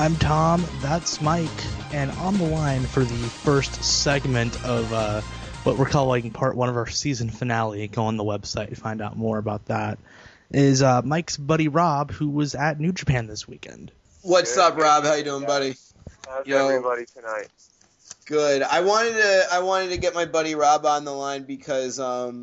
I'm Tom, that's Mike, and on the line for the first segment of what we're calling part one of our season finale, go on the website to find out more about that, is Mike's buddy Rob, who was at New Japan this weekend. What's up, Rob? How you doing, buddy? How's everybody tonight? Good. I wanted to get my buddy Rob on the line because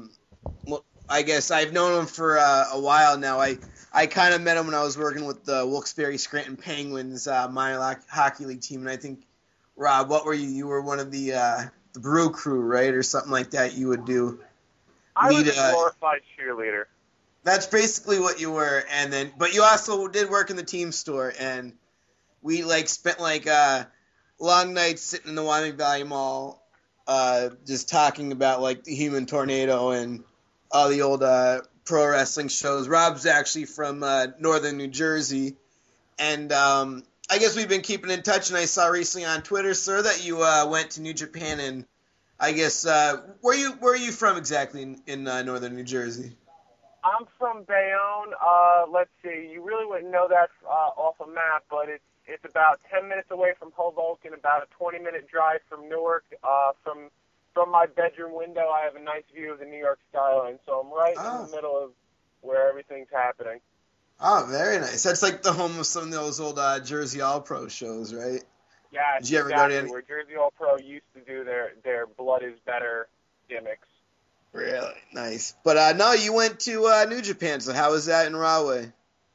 I guess I've known him for a while now. I kind of met him when I was working with the Wilkes-Barre Scranton Penguins minor hockey league team, and I think, Rob, what were you? You were one of the Brew Crew, right, or something like that. You would do. I was a glorified cheerleader. That's basically what you were, but you also did work in the team store, and we spent long nights sitting in the Wyoming Valley Mall, just talking about the Human Tornado and all the old pro wrestling shows. Rob's actually from northern New Jersey, and I guess we've been keeping in touch, and I saw recently on Twitter, sir, that you went to New Japan, and I guess where are you from exactly in northern New Jersey? I'm from Bayonne. Let's see, you really wouldn't know that off a map, but it's about 10 minutes away from Hoboken, about a 20-minute drive from Newark. From my bedroom window, I have a nice view of the New York skyline, so I'm right in the middle of where everything's happening. Oh, very nice. That's like the home of some of those old Jersey All-Pro shows, right? Yeah, Did you ever go to any? Where Jersey All-Pro used to do their Blood is Better gimmicks. Really? Nice. But no, you went to New Japan, so how was that in Rahway?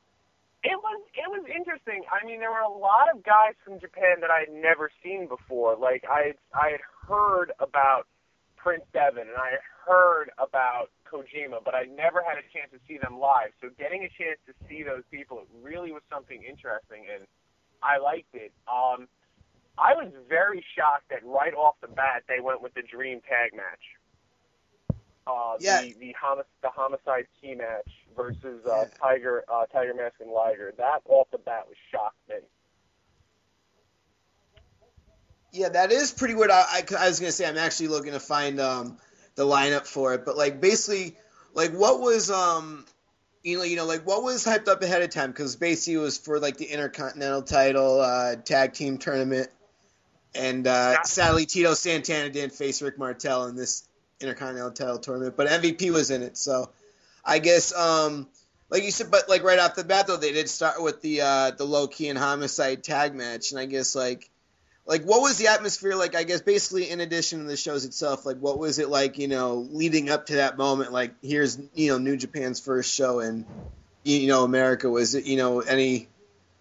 It was interesting. I mean, there were a lot of guys from Japan that I had never seen before. I had heard about Prince Devitt and I had heard about Kojima, but I never had a chance to see them live. So getting a chance to see those people, it really was something interesting, and I liked it. I was very shocked that right off the bat they went with the Dream Tag match. The Homicide Key match versus Tiger Mask and Liger. That off the bat was shocked me. Yeah, that is pretty weird. I was gonna say I'm actually looking to find the lineup for it, but basically, what was what was hyped up ahead of time? Because basically it was for the Intercontinental title tag team tournament, and sadly Tito Santana didn't face Rick Martel in this Intercontinental title tournament, but MVP was in it, so I guess like you said, but right off the bat though they did start with the Low Key and Homicide tag match, and I guess what was the atmosphere like? I guess basically in addition to the shows itself, what was it like, leading up to that moment? Here's New Japan's first show in America. Was it any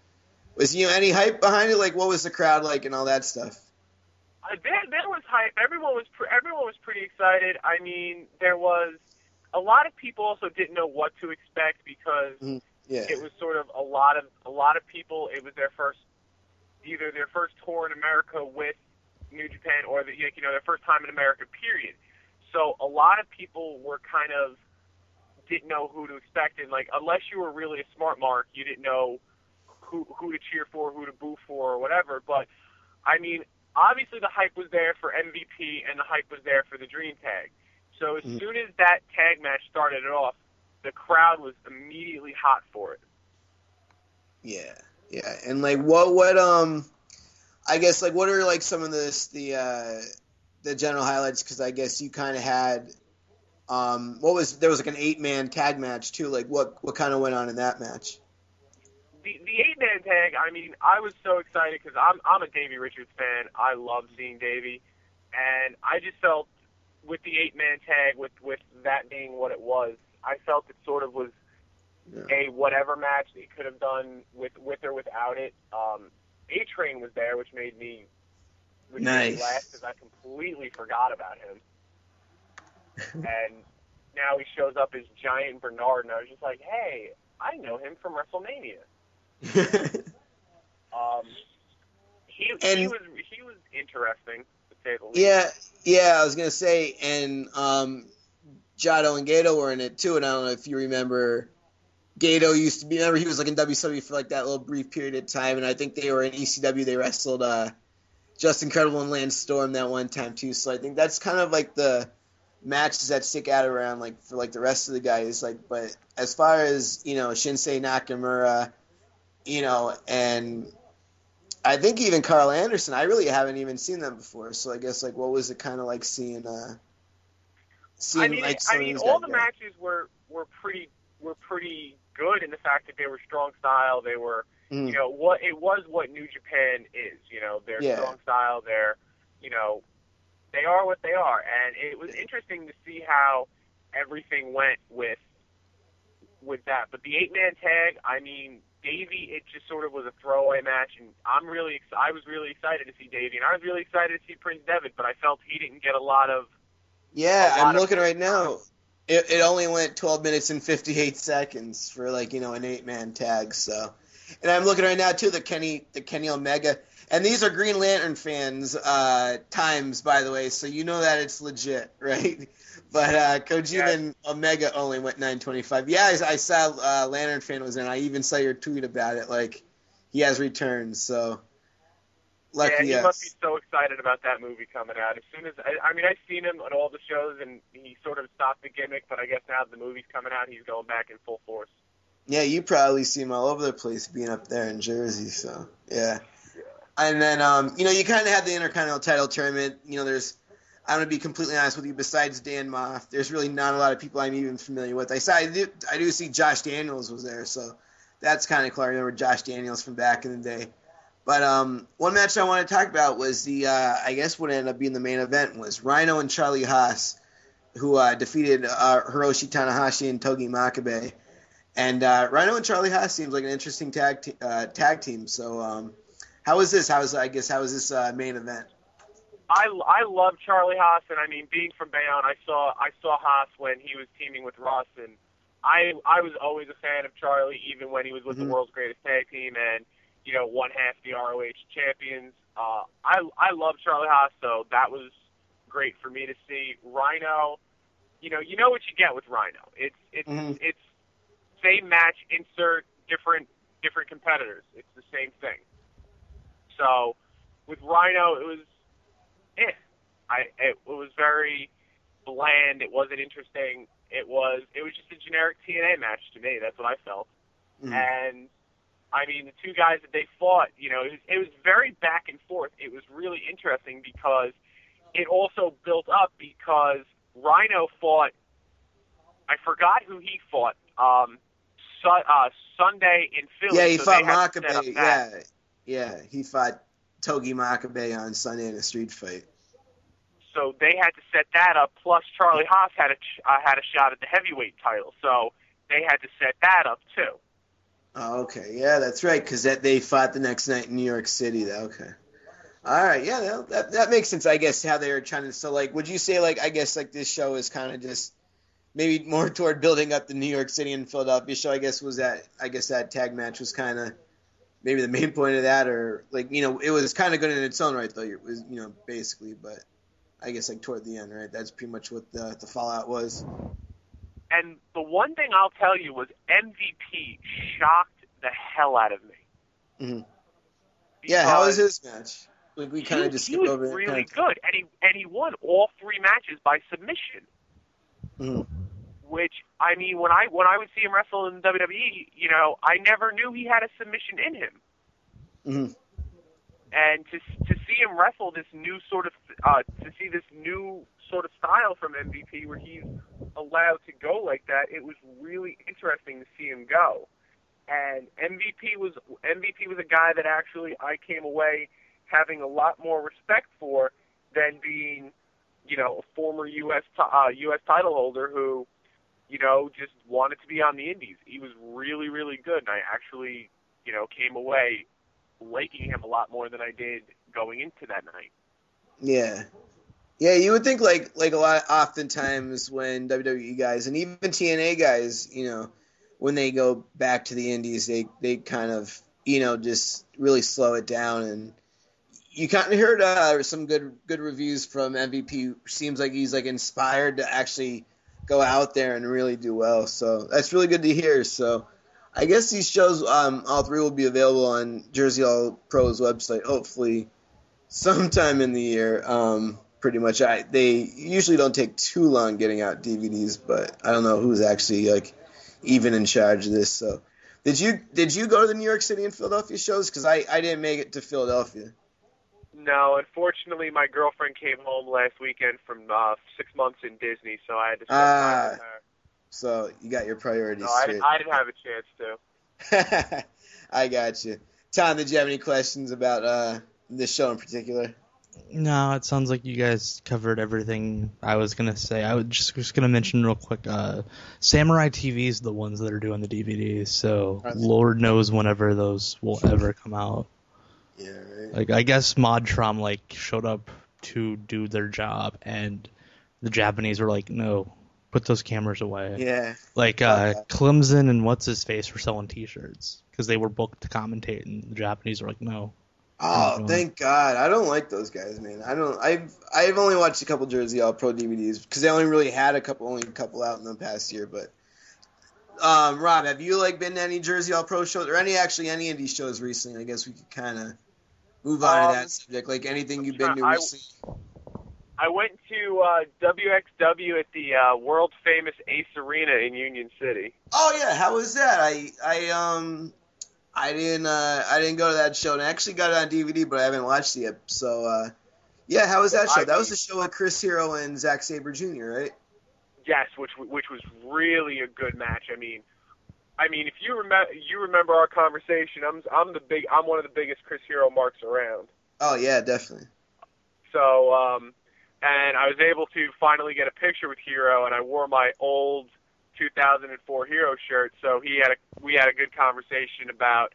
hype behind it? What was the crowd like and all that stuff? There was hype. Everyone was pretty excited. I mean, there was a lot of people also didn't know what to expect because it was sort of a lot of people. It was either their first tour in America with New Japan or their first time in America. Period. So a lot of people were kind of didn't know who to expect, and unless you were really a smart mark, you didn't know who to cheer for, who to boo for, or whatever. But I mean, obviously the hype was there for MVP and the hype was there for the Dream Tag. So as soon as that tag match started it off, the crowd was immediately hot for it. Yeah. Yeah. And what I guess what are some of the general highlights, cuz I guess you kind of had there was an 8-man tag match too. What kind of went on in that match? The 8-man tag, I mean, I was so excited because I'm a Davey Richards fan. I love seeing Davey, and I just felt with the 8-man tag, with that being what it was, I felt it sort of was a whatever match that you could have done with or without it. A-Train was there, which made me laugh because I completely forgot about him. And now he shows up as Giant Bernard, and I was just like, hey, I know him from WrestleMania. He was interesting, to say the least. Yeah, I was gonna say, and Jado and Gato were in it too, and I don't know if you remember, Gato used to be, he was in WCW for that little brief period of time, and I think they were in ECW, they wrestled Just Incredible and Lance Storm that one time too, so I think that's kind of the matches that stick out around for the rest of the guys, but as far as Shinsei Nakamura, and I think even Carl Anderson, I really haven't even seen them before. So I guess, like, what was it kind of like seeing I mean, like some of these all guys the go? matches were pretty good in the fact that they were strong style. They were, you know, what New Japan is. You know, they're strong style. They're, you know, they are what they are, and it was interesting to see how everything went with that. But the 8-man tag, I mean, Davey, it just sort of was a throwaway match, and I was really excited to see Davey, and I was really excited to see Prince Devitt, but I felt he didn't get a lot of. Yeah, I'm looking right now. It only went 12 minutes and 58 seconds for, like, you know, an 8-man tag. So, and I'm looking right now too, the Kenny Omega, and these are Green Lantern fans times, by the way, so you know that it's legit, right? But Kojima and Omega only went 9:25. Yeah, I saw Lantern fan was in. I even saw your tweet about it. Like, he has returned. So lucky he us. must be so excited about that movie coming out. As soon as I mean, I've seen him at all the shows, and he sort of stopped the gimmick. But I guess now that the movie's coming out, he's going back in full force. Yeah, you probably see him all over the place being up there in Jersey. So yeah. And then you know, you kind of had the Intercontinental title tournament. You know, I'm going to be completely honest with you, besides Dan Moff, there's really not a lot of people I'm even familiar with. I do see Josh Daniels was there, so that's kind of cool. I remember Josh Daniels from back in the day. But one match I want to talk about was I guess what ended up being the main event was Rhino and Charlie Haas, who defeated Hiroshi Tanahashi and Togi Makabe. And Rhino and Charlie Haas seems like an interesting tag team. So how was this? How was this main event? I love Charlie Haas, and I mean, being from Bayonne, I saw Haas when he was teaming with Russ, and I was always a fan of Charlie, even when he was with the World's Greatest Tag Team, and you know, one half the ROH champions. I love Charlie Haas, so that was great for me to see. Rhino, you know what you get with Rhino. It's same match, insert different competitors. It's the same thing. So with Rhino, it was. It was very bland. It wasn't interesting. It was just a generic TNA match to me. That's what I felt. And I mean, the two guys that they fought, you know, it was very back and forth. It was really interesting because it also built up because Rhino fought. I forgot who he fought. Sunday in Philly. Yeah, he so fought Makabe. Yeah, he fought Togi Makabe on Sunday in a street fight. So they had to set that up. Plus, Charlie Haas had a shot at the heavyweight title, so they had to set that up too. Oh, okay, yeah, that's right, because they fought the next night in New York City. Okay, all right, yeah, that makes sense. I guess how they were trying to. So, like, would you say, like, I guess, like, this show is kind of just maybe more toward building up the New York City and Philadelphia show? I guess that tag match was kind of maybe the main point of that, or like, you know, it was kind of good in its own right, though. It was, you know, basically, but I guess like toward the end, right? That's pretty much what the fallout was. And the one thing I'll tell you was MVP shocked the hell out of me. Yeah, how was his match? Like, we kind of just skipped over it. He was really good, and he won all 3 matches by submission. Which, I mean, when I would see him wrestle in WWE, you know, I never knew he had a submission in him. And to see him wrestle this new sort of style from MVP where he's allowed to go like that, it was really interesting to see him go. And MVP was a guy that actually I came away having a lot more respect for than being, you know, a former U.S. title holder who, you know, just wanted to be on the indies. He was really, really good, and I actually, you know, came away liking him a lot more than I did going into that night. Yeah. Yeah, you would think like a lot oftentimes when WWE guys and even TNA guys, you know, when they go back to the indies, they kind of, you know, just really slow it down. And you kind of heard some good reviews from MVP. Seems like he's like inspired to actually go out there and really do well. So that's really good to hear. So I guess these shows, all 3 will be available on Jersey All Pro's website, hopefully sometime in the year. Pretty much, they usually don't take too long getting out DVDs, but I don't know who's actually like even in charge of this. So Did you go to the New York City and Philadelphia shows? Because I didn't make it to Philadelphia. No, unfortunately, my girlfriend came home last weekend from 6 months in Disney, so I had to spend time with her. So you got your priorities no, straight. I didn't have a chance to. I got you. Tom, did you have any questions about this show in particular? No, it sounds like you guys covered everything I was going to say. I was just going to mention real quick, Samurai TV is the ones that are doing the DVDs, so Lord knows whenever those will ever come out. Yeah, right. Like, I guess Modtron, like, showed up to do their job, and the Japanese were like, no, put those cameras away. Yeah. Like, Clemson and What's-His-Face were selling T-shirts, because they were booked to commentate, and the Japanese were like, no. Oh, thank God! I don't like those guys, man. I've only watched a couple Jersey All Pro DVDs because they only really had a couple out in the past year. But Rob, have you been to any Jersey All Pro shows or any indie shows recently? I guess we could kind of move on to that subject. Like anything you've been to recently. I went to WXW at the world famous Ace Arena in Union City. Oh yeah, how was that? I didn't go to that show, and I actually got it on DVD, but I haven't watched it yet. So, yeah, how was that show? That was the show with Chris Hero and Zack Sabre Jr., right? Yes, which was really a good match. I mean, if you remember our conversation, I'm one of the biggest Chris Hero marks around. Oh yeah, definitely. So, and I was able to finally get a picture with Hero, and I wore my old 2004 Hero shirt, so we had a good conversation about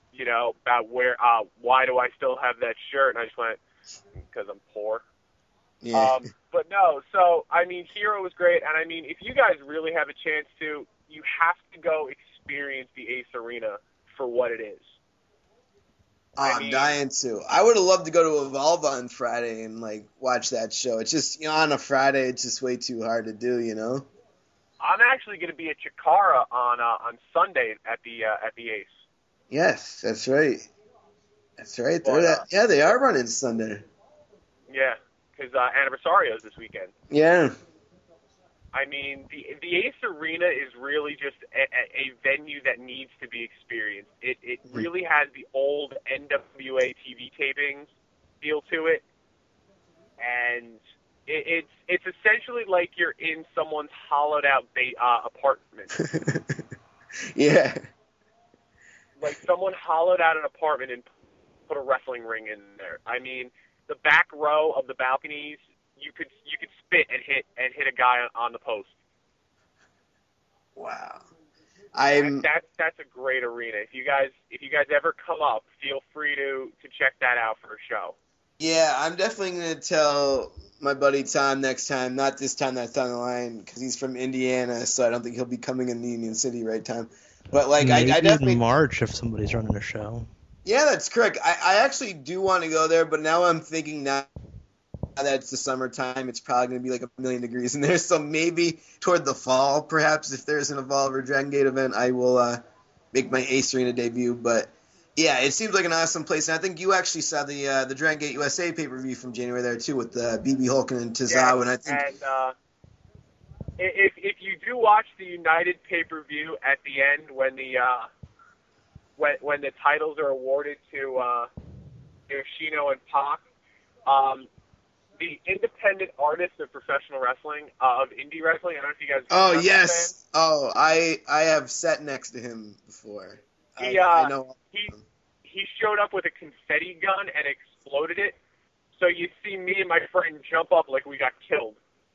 why do I still have that shirt, and I just went, because I'm poor. Yeah. But no, so Hero was great, and if you guys really have a chance to, you have to go experience the Ace Arena for what it is. I'm dying to. I would have loved to go to Evolve on Friday and watch that show. It's just on a Friday, it's just way too hard to do, I'm actually going to be at Chikara on Sunday at the Ace. Yes, that's right. That's right. They are running Sunday. Yeah, because Anniversario's this weekend. Yeah. The Ace Arena is really just a venue that needs to be experienced. It really has the old NWA TV tapings feel to it, and it's essentially like you're in someone's hollowed out apartment. Yeah. Like someone hollowed out an apartment and put a wrestling ring in there. The back row of the balconies, you could spit and hit a guy on the post. Wow. That's a great arena. If you guys ever come up, feel free to check that out for a show. Yeah, I'm definitely going to tell my buddy Tom next time, not this time that's on the line, because he's from Indiana, so I don't think he'll be coming in Union City right time. But maybe I definitely in March if somebody's running a show. Yeah, that's correct. I actually do want to go there, but now I'm thinking now that it's the summertime, it's probably going to be like 1,000,000 degrees in there. So maybe toward the fall, perhaps, if there's an Evolve or Dragon Gate event, I will make my Ace Arena debut. But yeah, it seems like an awesome place. And I think you actually saw the Dragon Gate USA pay-per-view from January there, too, with BB Hulkin and Tozawa. Yeah, and I think... if you do watch the United pay-per-view at the end when the titles are awarded to Yoshino and Pac, the independent artist of professional wrestling, of indie wrestling, I don't know if you guys... Oh, yes. Oh, I have sat next to him before. I know. He showed up with a confetti gun and exploded it, so you see me and my friend jump up like we got killed.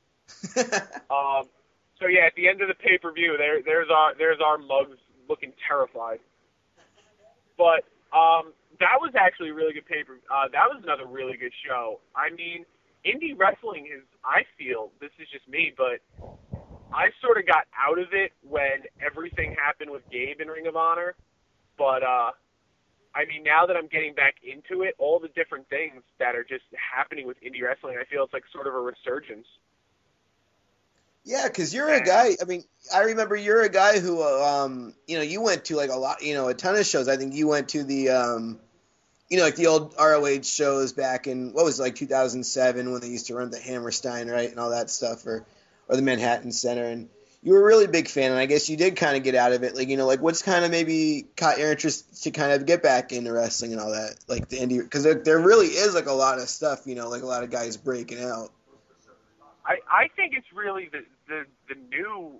So yeah, at the end of the pay-per-view, there's our mugs looking terrified. But that was actually a really good pay-per-view. That was another really good show. Indie wrestling is, I feel, this is just me, but I sort of got out of it when everything happened with Gabe in Ring of Honor. But, now that I'm getting back into it, all the different things that are just happening with indie wrestling, I feel it's like sort of a resurgence. Yeah, because you're a guy, I remember you're a guy who, you went to like a ton of shows. I think you went to the, like the old ROH shows back in, 2007 when they used to run the Hammerstein, right, and all that stuff, or the Manhattan Center. And you were a really big fan, and I guess you did kind of get out of it. Like, you know, like what's kind of maybe caught your interest to kind of get back into wrestling and all that, like the indie, because there really is like a lot of stuff, you know, like a lot of guys breaking out. I think it's really the new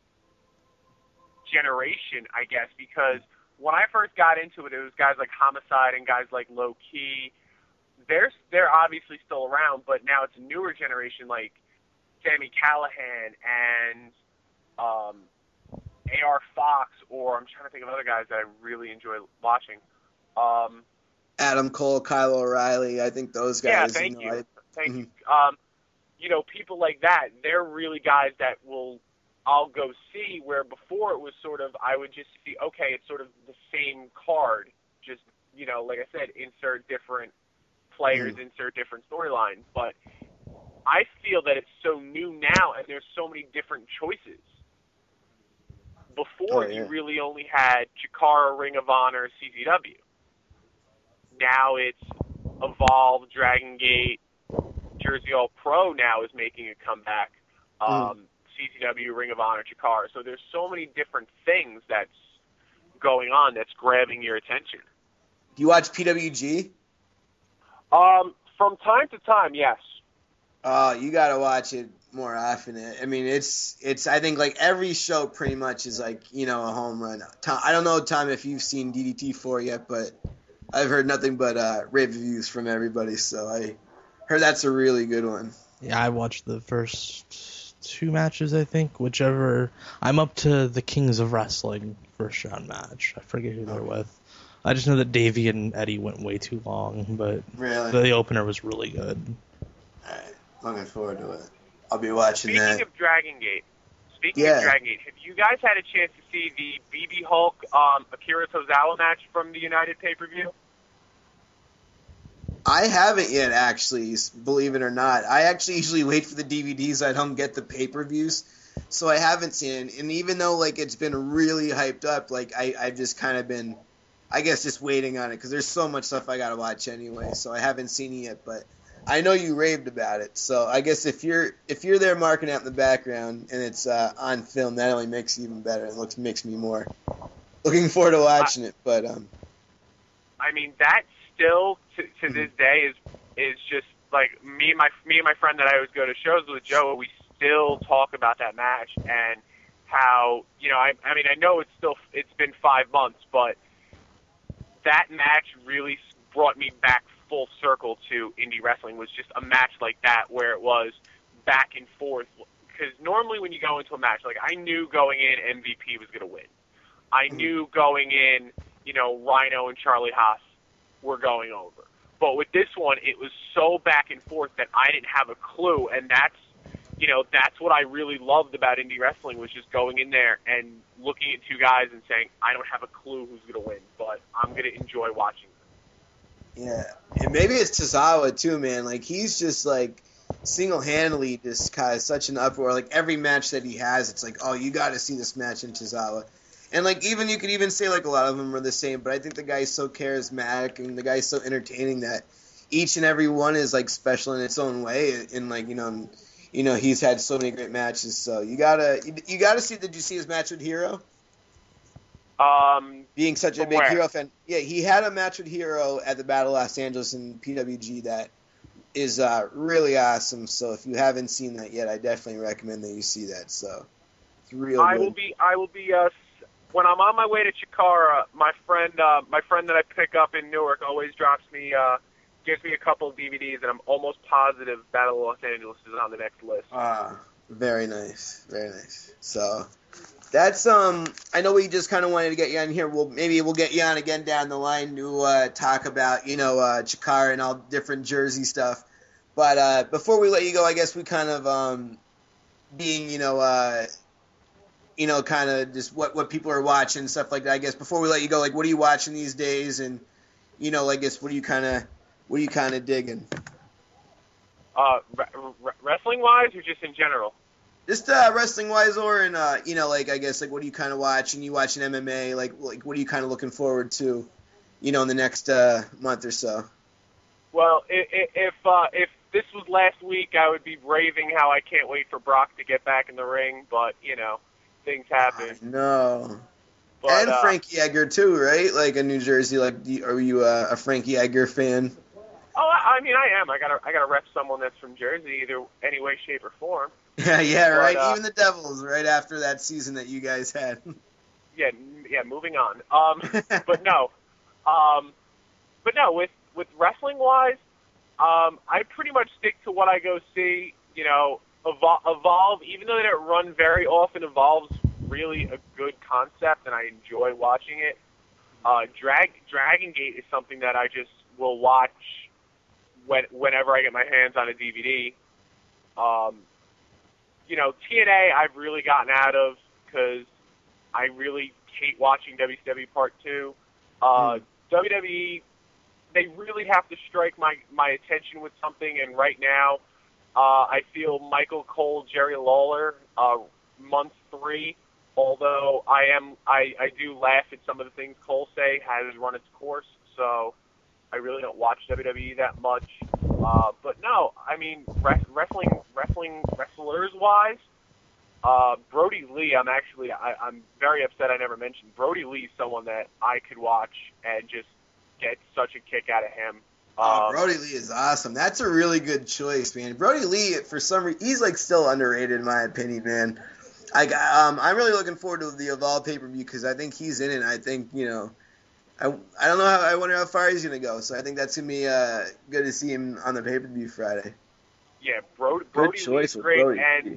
generation, I guess, because when I first got into it, it was guys like Homicide and guys like Low Key. They're obviously still around, but now it's a newer generation like Sami Callihan and AR Fox, or I'm trying to think of other guys that I really enjoy watching. Adam Cole, Kyle O'Reilly, I think those guys. Yeah, thank you. Thank you. You know, people like that, they're really guys that I'll go see, where before it was sort of, I would just see, okay, it's sort of the same card, just, you know, like I said, insert different players, insert different storylines, but I feel that it's so new now, and there's so many different choices. Before, you really only had Chikara, Ring of Honor, CZW. Now it's Evolve, Dragon Gate, Jersey All Pro now is making a comeback. CZW, Ring of Honor, Chikara. So there's so many different things that's going on that's grabbing your attention. Do you watch PWG? From time to time, yes. You gotta watch it more often. I mean, it's. I think like every show pretty much is like, you know, a home run. Tom, I don't know, Tom, if you've seen DDT4 yet, but I've heard nothing but rave reviews from everybody. So I heard that's a really good one. Yeah, I watched the first 2 matches, I think, whichever. I'm up to the Kings of Wrestling first round match. I forget who they're with. I just know that Davey and Eddie went way too long, but the opener was really good. All right, looking forward to it. I'll be watching that. Speaking of Dragon Gate, have you guys had a chance to see the BB Hulk Akira Tozawa match from the United pay-per-view? I haven't yet, actually, believe it or not. I actually usually wait for the DVDs. I don't get the pay-per-views, so I haven't seen it. And even though like it's been really hyped up, like I've just kind of been, I guess, just waiting on it because there's so much stuff I gotta watch anyway. So I haven't seen it yet, but I know you raved about it. So I guess if you're there marking out in the background and it's on film, that only makes it even better. It makes me more looking forward to watching it. But I mean, that still to this day is just like me and my friend that I always go to shows with, Joe. We still talk about that match and how, you know, I mean, I know it's been 5 months, but that match really brought me back full circle to indie wrestling. Was just a match like that where it was back and forth. Because normally when you go into a match, like I knew going in MVP was going to win. I knew going in, you know, Rhino and Charlie Haas were going over. But with this one, it was so back and forth that I didn't have a clue, and that's what I really loved about indie wrestling, was just going in there and looking at 2 guys and saying, I don't have a clue who's going to win, but I'm going to enjoy watching them. Yeah, and maybe it's Tozawa too, man. Like he's just like single-handedly just kind of such an uproar. Like every match that he has, it's like, oh, you got to see this match in Tozawa. And like even you could even say like a lot of them are the same, but I think the guy's so charismatic and the guy's so entertaining that each and every one is like special in its own way. And like you know he's had so many great matches. So you gotta see. Did you see his match with Hero? Being such a big Hero fan, yeah, he had a match with Hero at the Battle of Los Angeles in PWG that is really awesome. So if you haven't seen that yet, I definitely recommend that you see that. So it's real. I will be. When I'm on my way to Chikara, my friend that I pick up in Newark always gives me a couple of DVDs, and I'm almost positive Battle of Los Angeles is on the next list. Very nice, very nice. So that's I know we just kind of wanted to get you on here. Maybe we'll get you on again down the line to talk about Chikara and all different Jersey stuff. But before we let you go, I guess we kind of being kind of just what people are watching, stuff like that. I guess before we let you go, like, what are you watching these days? And, I guess, what are you kind of digging? Wrestling-wise or just in general? Just wrestling-wise or in, I guess, like, what are you kind of watching? You watching MMA? Like, what are you kind of looking forward to, in the next month or so? Well, if this was last week, I would be raving how I can't wait for Brock to get back in the ring, but, things happen. No. But, and Frankie Edgar too, right? Like in New Jersey, are you a Frankie Edgar fan? Oh, I mean, I am. I gotta rep someone that's from Jersey, either any way, shape, or form. Yeah, right. Even the Devils, right after that season that you guys had. Yeah. Moving on. But no. With wrestling wise, I pretty much stick to what I go see. You know, Evolve, even though they don't run very often, Evolve's really a good concept, and I enjoy watching it. Dragon Gate is something that I just will watch whenever I get my hands on a DVD. You know, TNA I've really gotten out of because I really hate watching WCW Part 2. WWE, they really have to strike my attention with something, and right now I feel Michael Cole, Jerry Lawler, month 3, although I do laugh at some of the things Cole say, has run its course, so I really don't watch WWE that much. But no, I mean, wrestlers-wise, Brody Lee, I'm very upset I never mentioned. Brody Lee is someone that I could watch and just get such a kick out of him. Brody Lee is awesome. That's a really good choice, man. Brody Lee, for some reason, he's like still underrated in my opinion, man. I'm really looking forward to the Evolve pay-per-view because I think he's in it. I think, you know, I don't know I wonder how far he's going to go. So I think that's going to be good to see him on the pay-per-view Friday. Yeah, Brody Lee's great. And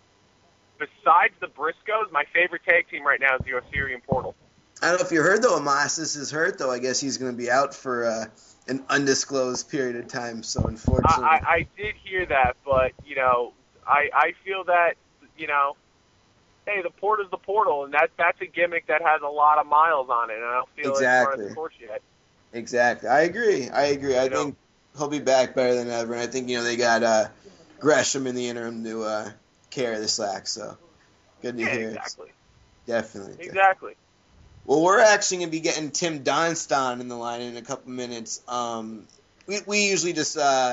besides the Briscoes, my favorite tag team right now is the Osirian Portal. I don't know if you heard, though, Amasis is hurt, though. I guess he's going to be out for an undisclosed period of time. So, unfortunately. I did hear that, but, you know, I feel that, you know, hey, the port is the portal, and that's a gimmick that has a lot of miles on it, and I don't feel it's run its course yet. Exactly. I agree. I think he'll be back better than ever, and I think, you know, they got Gresham in the interim to carry the slack, so good to hear. Exactly. Definitely. Exactly. Well, we're actually going to be getting Tim Donston in the line in a couple minutes. We usually just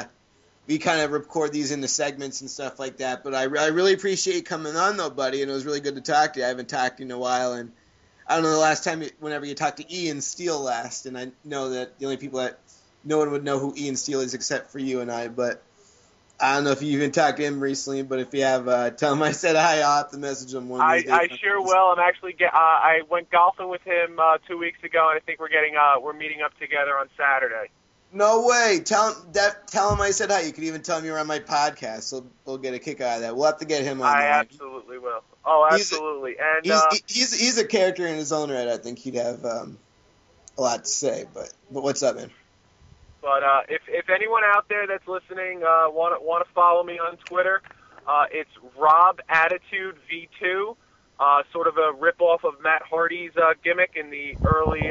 we kind of record these into segments and stuff like that. But I really appreciate you coming on, though, buddy, and it was really good to talk to you. I haven't talked to you in a while, and I don't know the last time whenever you talked to Ian Steele last, and I know that the only people that no one would know who Ian Steele is except for you and I, but I don't know if you even talked to him recently, but if you have, tell him I said hi. I'll have to message him one of these days. I sure will. I'm actually I went golfing with him 2 weeks ago, and I think we're meeting up together on Saturday. No way. Tell him I said hi. You could even tell him you're on my podcast, so we'll get a kick out of that. We'll have to get him on. I absolutely will. Oh, absolutely. He's a character in his own right. I think he'd have a lot to say. But what's up, man? But if anyone out there that's listening want to follow me on Twitter, it's Rob Attitude V2, sort of a ripoff of Matt Hardy's gimmick in the early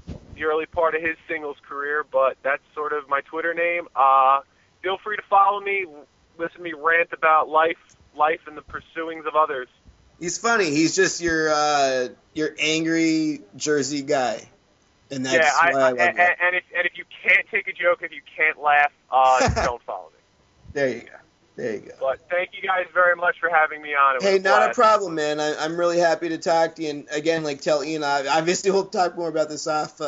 part of his singles career. But that's sort of my Twitter name. Feel free to follow me, listen to me rant about life and the pursuings of others. He's funny. He's just your angry Jersey guy. And that's why I love that. And if you can't take a joke, if you can't laugh, don't follow me. There you go. But thank you guys very much for having me on. Hey, not a problem, man. I'm really happy to talk to you. And again, like tell Ian, I obviously will talk more about this off,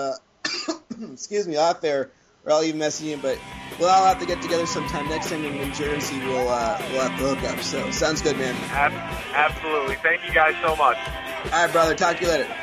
off air, or I'll even message you. But we'll all have to get together sometime next time in New Jersey. We'll have to hook up. So sounds good, man. Absolutely. Thank you guys so much. All right, brother. Talk to you later.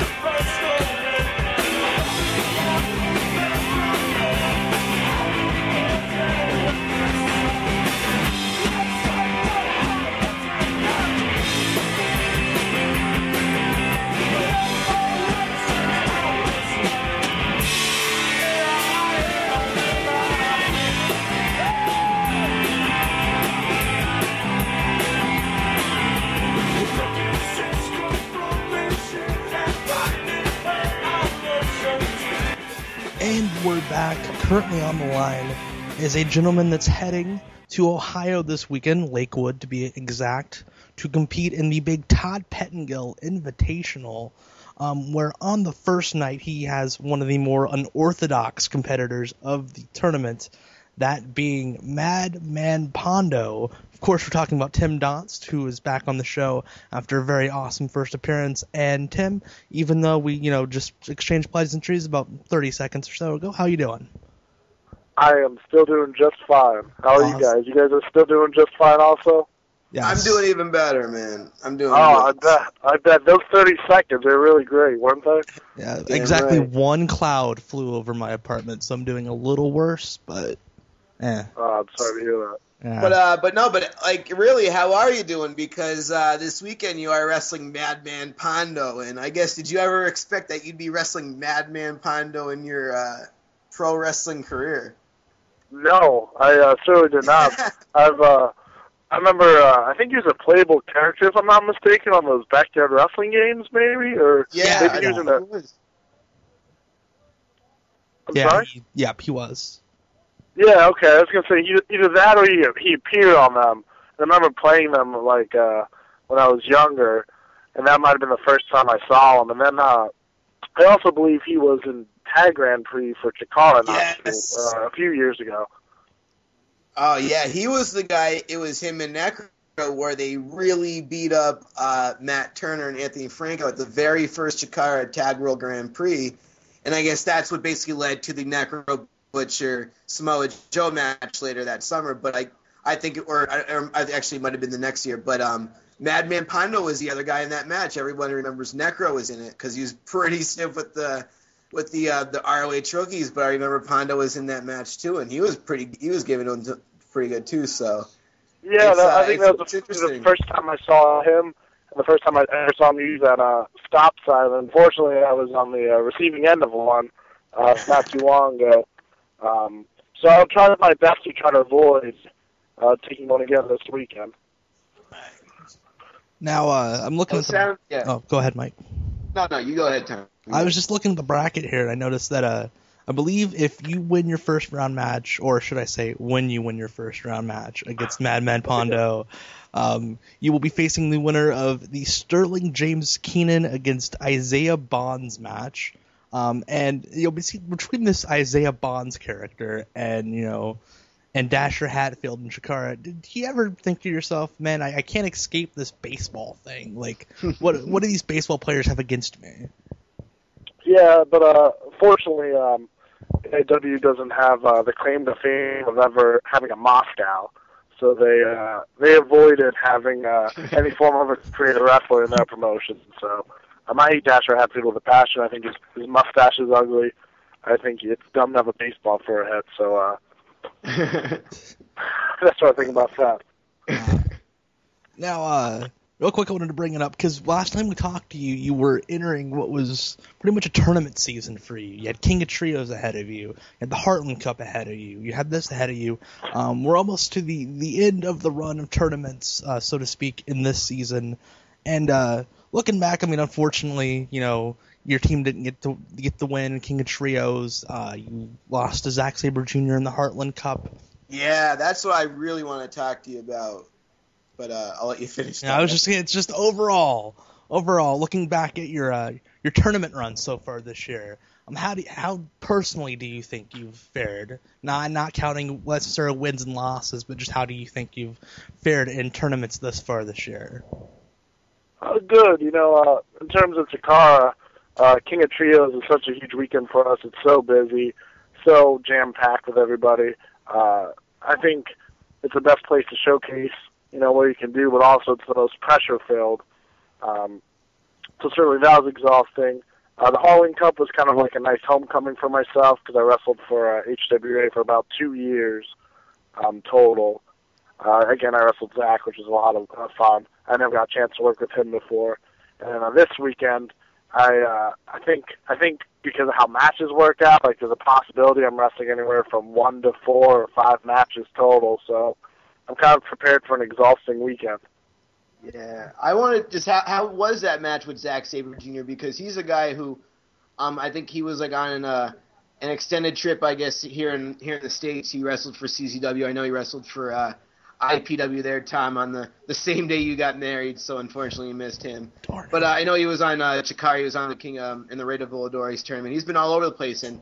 And we're back. Currently on the line is a gentleman that's heading to Ohio this weekend, Lakewood to be exact, to compete in the big Todd Pettengill Invitational, where on the first night he has one of the more unorthodox competitors of the tournament, that being Madman Pondo. Of course, we're talking about Tim Donst, who is back on the show after a very awesome first appearance. And Tim, even though we, just exchanged pleasantries about 30 seconds or so ago, how you doing? I am still doing just fine. How are you guys? You guys are still doing just fine also? Yes. I'm doing even better, man. I'm doing good. I bet. Those 30 seconds are really great, weren't they? Yeah, exactly right. One cloud flew over my apartment, so I'm doing a little worse, but Oh, I'm sorry to hear that. Yeah. But like, really, how are you doing? Because this weekend you are wrestling Madman Pondo, and I guess, did you ever expect that you'd be wrestling Madman Pondo in your pro wrestling career? No, I certainly did not. I remember, I think he was a playable character, if I'm not mistaken, on those Backyard Wrestling games, maybe? Or yeah, maybe he was in that. He was. Yeah, okay, I was going to say, either that or he appeared on them. I remember playing them, like, when I was younger, and that might have been the first time I saw him. And then, I also believe he was in Tag Grand Prix for Chikara a few years ago. Oh, yeah, he was the guy. It was him and Necro where they really beat up Matt Turner and Anthony Franco at the very first Chikara Tag World Grand Prix. And I guess that's what basically led to the Necro Butcher Samoa Joe match later that summer. But I think actually it might have been the next year. But Madman Pondo was the other guy in that match. Everyone remembers Necro was in it because he was pretty stiff with the ROH rookies. But I remember Pondo was in that match too, and he was giving them pretty good too. So yeah, I think that was the first time I saw him, and the first time I ever saw him use that stop sign. Unfortunately, I was on the receiving end of one not too long ago. So I'll try my best to try to avoid taking one again this weekend. Now, I'm looking at the... Yeah. Oh, go ahead, Mike. No, you go ahead, Tom. I was just looking at the bracket here, and I noticed that I believe if you win your first round match, or should I say when you win your first round match against Madman Pondo, you will be facing the winner of the Sterling James Keenan against Isaiah Bonds match. And you'll be between this Isaiah Bonds character and Dasher Hatfield and Chikara. Did you ever think to yourself, man, I can't escape this baseball thing? Like, what do these baseball players have against me? Yeah, but fortunately, AEW doesn't have the claim to fame of ever having a Moscow, so they avoided having any form of a creative wrestler in their promotion. So I hate Dasher Hatfield with a passion. I think his mustache is ugly. I think it's dumb to have a baseball for a head. So that's what I think about that. Now, real quick, I wanted to bring it up because last time we talked to you, you were entering what was pretty much a tournament season for you. You had King of Trios ahead of you. You had the Heartland Cup ahead of you. You had this ahead of you. We're almost to the end of the run of tournaments, so to speak, in this season. And looking back, I mean, unfortunately, your team didn't get the win. King of Trios, you lost to Zack Sabre Jr. in the Heartland Cup. Yeah, that's what I really want to talk to you about. But I'll let you finish. I was just saying, it's just overall, looking back at your tournament run so far this year, how personally do you think you've fared? Not counting necessarily wins and losses, but just how do you think you've fared in tournaments thus far this year? Good. In terms of Chikara, King of Trios is such a huge weekend for us. It's so busy, so jam-packed with everybody. I think it's the best place to showcase, what you can do, but also it's the most pressure-filled. So certainly that was exhausting. The Heartland Cup was kind of like a nice homecoming for myself because I wrestled for HWA for about 2 years total. Again, I wrestled Zach, which was a lot of fun. I never got a chance to work with him before. And on this weekend, I think because of how matches work out, like there's a possibility I'm wrestling anywhere from 1 to 4 or 5 matches total. So I'm kind of prepared for an exhausting weekend. Yeah, I want to just how was that match with Zack Sabre Jr. because he's a guy who, I think he was like on an extended trip, I guess here in the States. He wrestled for CZW. I know he wrestled for IPW there, Tom, on the same day you got married. So unfortunately, you missed him. Darn. But I know he was on Chikara. He was on the King in the Rey de Voladores tournament. He's been all over the place, and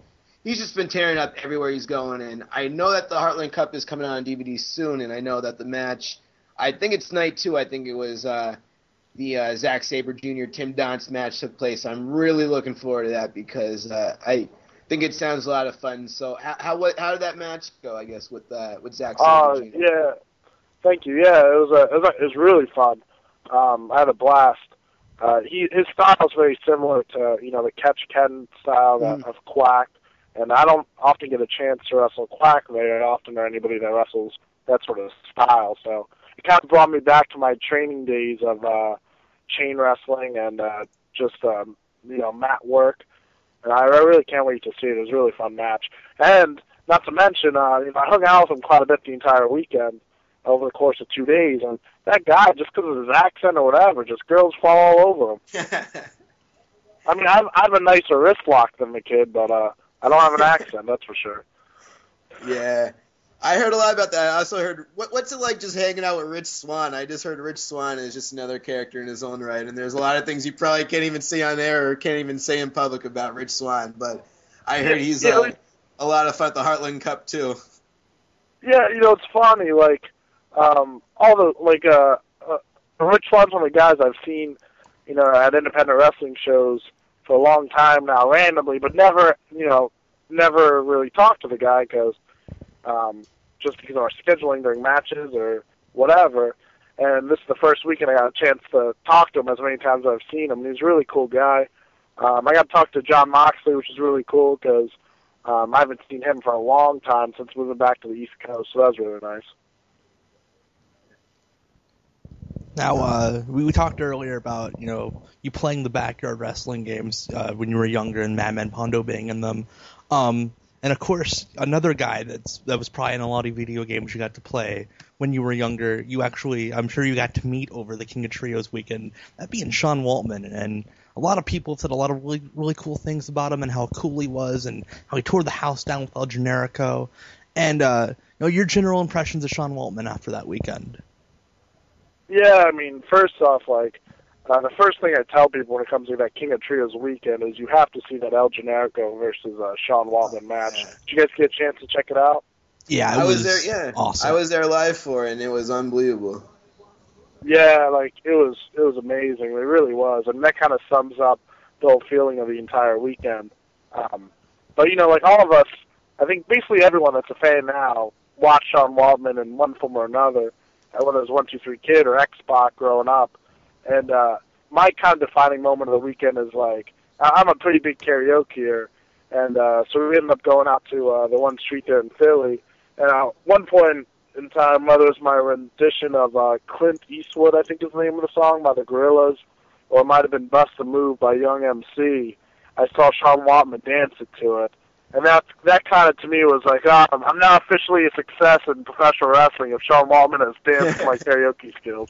he's just been tearing up everywhere he's going. And I know that the Heartland Cup is coming out on DVD soon, and I know that the match, I think it's night 2. I think it was the Zack Sabre Jr. Tim Donst match took place. I'm really looking forward to that because I think it sounds a lot of fun. So how did that match go? I guess with Zack Sabre Jr. Yeah, thank you. Yeah, it was really fun. I had a blast. His style is very similar to the Catch Ken style of Quack, and I don't often get a chance to wrestle Quack very often, or anybody that wrestles that sort of style. So it kind of brought me back to my training days of chain wrestling and just mat work. And I really can't wait to see it. It was a really fun match. And not to mention, I hung out with him quite a bit the entire weekend over the course of 2 days. And that guy, just because of his accent or whatever, just girls fall all over him. I mean, I have a nicer wrist lock than the kid, but I don't have an accent, that's for sure. Yeah. I heard a lot about that. I also heard, what's it like just hanging out with Rich Swann? I just heard Rich Swann is just another character in his own right, and there's a lot of things you probably can't even say on air or can't even say in public about Rich Swann, but I heard he's a lot of fun at the Heartland Cup, too. Yeah, it's funny, Rich Swann's one of the guys I've seen, at independent wrestling shows for a long time now, randomly, but never really talked to the guy because just because of our scheduling during matches or whatever. And this is the first weekend I got a chance to talk to him as many times as I've seen him. And he's a really cool guy. I got to talk to John Moxley, which is really cool because I haven't seen him for a long time since moving back to the East Coast, so that was really nice. Now, we talked earlier about, you playing the backyard wrestling games when you were younger and Madman Pondo being in them. And, of course, another guy that was probably in a lot of video games you got to play when you were younger, I'm sure you got to meet over the King of Trios weekend, that being Sean Waltman. And a lot of people said a lot of really, really cool things about him and how cool he was and how he tore the house down with El Generico. And, your general impressions of Sean Waltman after that weekend. Yeah, I mean, first off, the first thing I tell people when it comes to that King of Trios weekend is you have to see that El Generico versus Sean Waltman match. Did you guys get a chance to check it out? Yeah, I was there. Yeah, awesome. I was there live for it, and it was unbelievable. Yeah, it was amazing. It really was, and that kind of sums up the whole feeling of the entire weekend. But all of us, I think basically everyone that's a fan now watched Sean Waltman in one form or another, whether it was 1-2-3 Kid or X-Pac growing up. And my kind of defining moment of the weekend is I'm a pretty big karaokeer, and so we ended up going out to the one street there in Philly. And at one point in time, whether it was my rendition of Clint Eastwood, I think is the name of the song, by the Gorillaz, or it might have been Bust a Move by Young MC, I saw Sean Waltman dancing to it. And that kind of, to me, was I'm now officially a success in professional wrestling if Sean Waltman has danced my karaoke skills.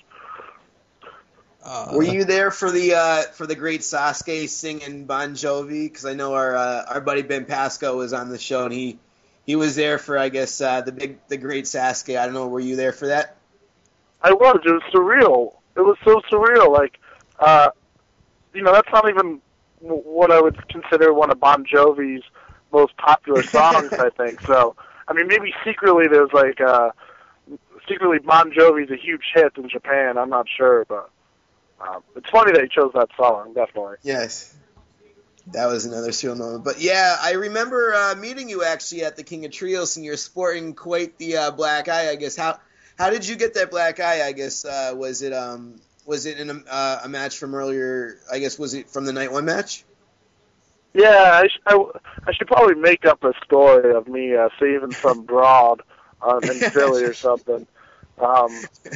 Were you there for the great Sasuke singing Bon Jovi? Because I know our buddy Ben Pasco was on the show, and he was there for, I guess, the great Sasuke. I don't know, were you there for that? I was. It was surreal. It was so surreal. That's not even what I would consider one of Bon Jovi's most popular songs, I think. So, I mean, maybe secretly there's secretly Bon Jovi's a huge hit in Japan. I'm not sure, but it's funny that he chose that song, definitely. Yes. That was another serial moment. But yeah, I remember meeting you actually at the King of Trios, and you're sporting quite the black eye, I guess. How did you get that black eye, I guess? Was it in a match from earlier, I guess, was it from the Night 1 match? Yeah, I should probably make up a story of me saving some broad in Philly or something. But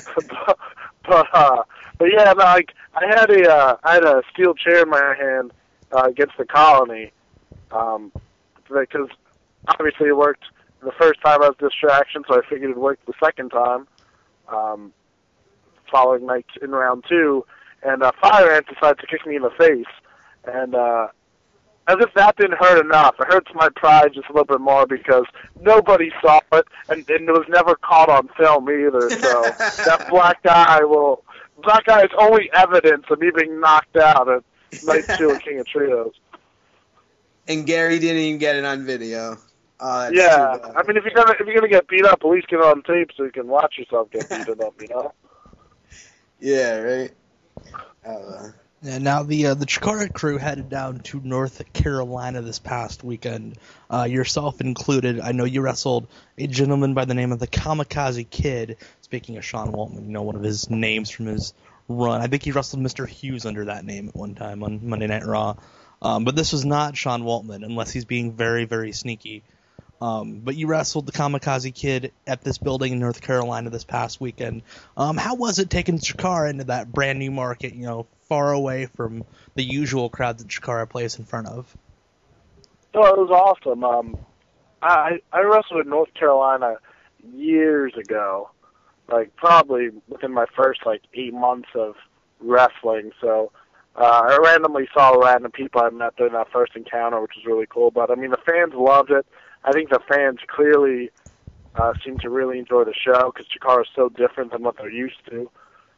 yeah, I had a steel chair in my hand against the Colony, because obviously it worked the first time as distraction, so I figured it worked the second time, following night in round 2, and Fire Ant decided to kick me in the face, and as if that didn't hurt enough, it hurts my pride just a little bit more because nobody saw it, and it was never caught on film either, so that black eye is only evidence of me being knocked out at night 2 of King of Trios. And Gary didn't even get it on video. Oh, that's yeah, too bad. I mean, if you're gonna get beat up, at least get it on tape so you can watch yourself get beaten up. You know? Yeah, right. And now the Chikara crew headed down to North Carolina this past weekend, yourself included. I know you wrestled a gentleman by the name of the Kamikaze Kid. Speaking of Sean Waltman, you know, one of his names from his run. I think he wrestled Mr. Hughes under that name at one time on Monday Night Raw. But this was not Sean Waltman, unless he's being very, very sneaky. But you wrestled the Kamikaze Kid at this building in North Carolina this past weekend. How was it taking Chikara into that brand new market, you know, far away from the usual crowd that Chikara plays in front of? Oh, it was awesome. I wrestled in North Carolina years ago, like probably within my first 8 months of wrestling. So I randomly saw random people I met during that first encounter, which was really cool. But I mean, the fans loved it. I think the fans clearly seem to really enjoy the show because Chikara is so different than what they're used to.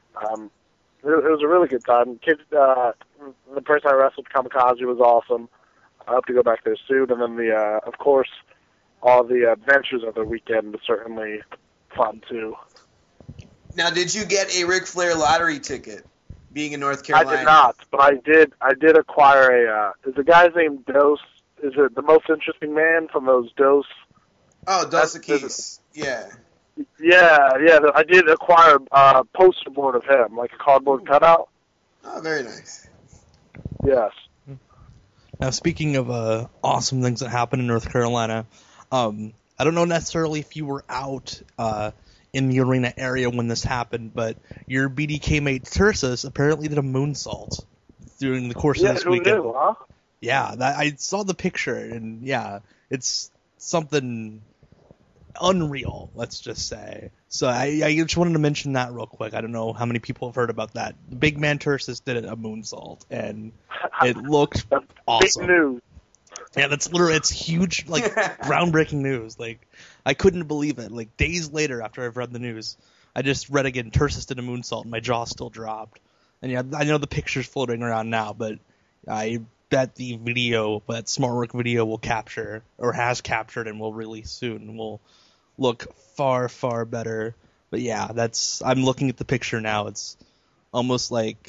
It was a really good time. The person I wrestled, Kamikaze, was awesome. I hope to go back there soon. And then of course, all the adventures of the weekend was certainly fun too. Now, did you get a Ric Flair lottery ticket? Being in North Carolina, I did not, but I did acquire is the guy's name Dose? Is it the Most Interesting Man from those Dose? Oh, Dos Equis. Yeah. Yeah. I did acquire a poster board of him, like a cardboard cutout. Oh, very nice. Yes. Now, speaking of awesome things that happened in North Carolina, I don't know necessarily if you were out in the arena area when this happened, but your BDK mate Tursus apparently did a moonsault during the course of this weekend. Knew, huh? Yeah, I saw the picture, and yeah, it's something unreal, let's just say. So I just wanted to mention that real quick. I don't know how many people have heard about that. Big Man Tursus did a moonsault, and it looked awesome. Big news. Yeah, that's literally, it's huge, groundbreaking news. I couldn't believe it. Days later after I've read the news, I just read again, Tursus did a moonsault, and my jaw still dropped. And yeah, I know the picture's floating around now, but I bet the video, that Smartwork video will capture, or has captured and will release soon, will look far, far better. But yeah, I'm looking at the picture now. It's almost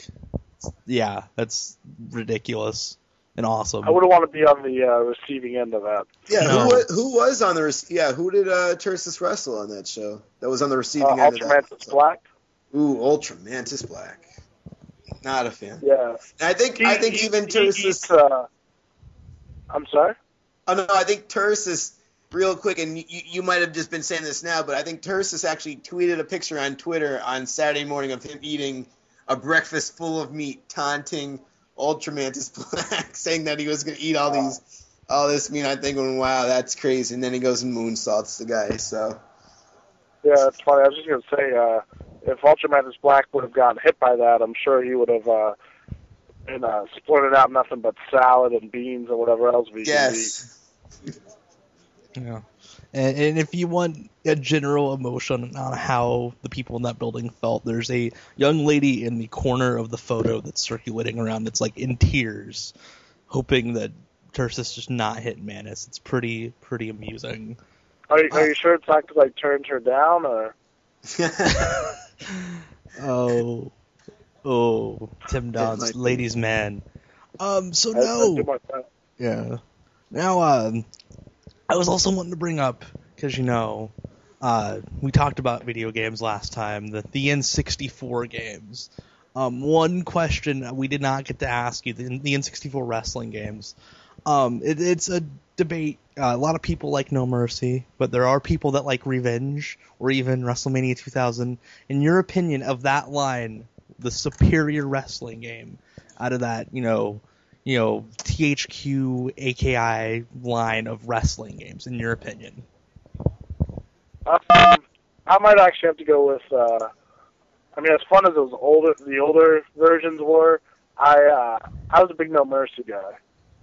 that's ridiculous and awesome. I wouldn't want to be on the receiving end of that. Yeah, No. who was on the who did Tursus wrestle on that show? That was on the receiving end of that. Ultramantis Black. Ooh, Ultramantis Black. Not a fan. Yeah. And I think even Tursus. I'm sorry? Oh no, I think Tursus, real quick, and you might have just been saying this now, but I think Tursus actually tweeted a picture on Twitter on Saturday morning of him eating a breakfast full of meat, taunting Ultramantis Black, saying that he was going to eat all this meat. I'm thinking, wow, that's crazy. And then he goes and moonsaults the guy. So. Yeah, it's funny. I was just going to say, if Ultramantis Black would have gotten hit by that, I'm sure he would have been splurting out nothing but salad and beans and whatever else we can eat. Yeah. And if you want a general emotion on how the people in that building felt, there's a young lady in the corner of the photo that's circulating around that's in tears, hoping that Tursus just not hit Manus. It's pretty amusing. Are you sure it's not because I turned her down, or? Oh, Tim Don's ladies' man. Yeah. Now, I was also wanting to bring up, because we talked about video games last time, the N64 games. One question we did not get to ask you, the N64 wrestling games. It's a debate. A lot of people like No Mercy, but there are people that like Revenge or even WrestleMania 2000. In your opinion, of that line, the superior wrestling game out of that, THQ, AKI line of wrestling games, in your opinion? I might actually have to go with. As fun as the older versions were, I was a big No Mercy guy.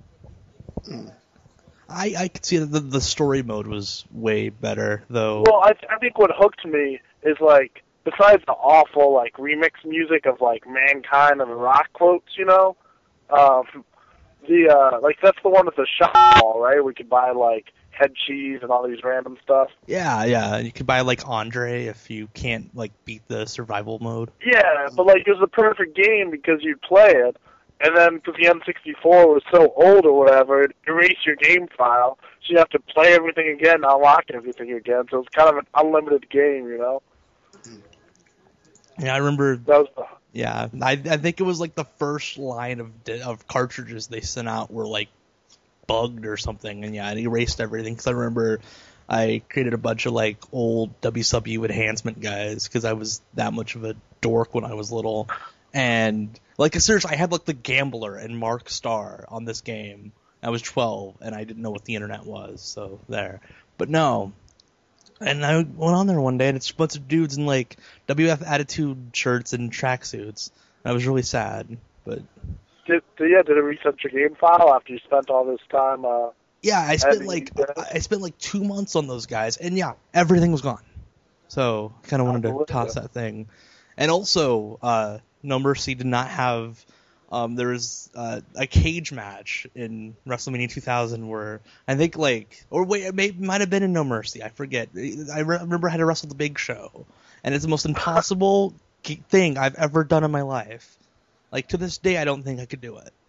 I could see that the story mode was way better, though. Well, I think what hooked me is besides the awful remix music of Mankind and the Rock quotes, That's the one with the shop ball, right? We could buy like head cheese and all these random stuff. Yeah. You could buy like Andre if you can't like beat the survival mode. Yeah, but like it was the perfect game because you'd play it, and then because the N64 was so old or whatever, it erased your game file, so you have to play everything again, unlock everything again. So it's kind of an unlimited game, you know. Yeah, I remember. That was the... Yeah, I think it was like the first line of cartridges they sent out were like bugged or something, and yeah, it erased everything. Because I remember I created a bunch of like old WSU enhancement guys because I was that much of a dork when I was little, and like seriously, I had like the Gambler and Mark Starr on this game. I was 12 and I didn't know what the internet was, so there. But no. And I went on there one day, and it's a bunch of dudes in, like, WF Attitude shirts and tracksuits. I was really sad, but... Did it reset your game file after you spent all this time, Yeah, I spent, like, 2 months on those guys, and yeah, everything was gone. So, I kind of wanted to toss that thing. And also, No Mercy did not have... there was a cage match in WrestleMania 2000 where I think it might have been in No Mercy. I forget. I remember I had to wrestle the Big Show, and it's the most impossible thing I've ever done in my life. Like to this day, I don't think I could do it.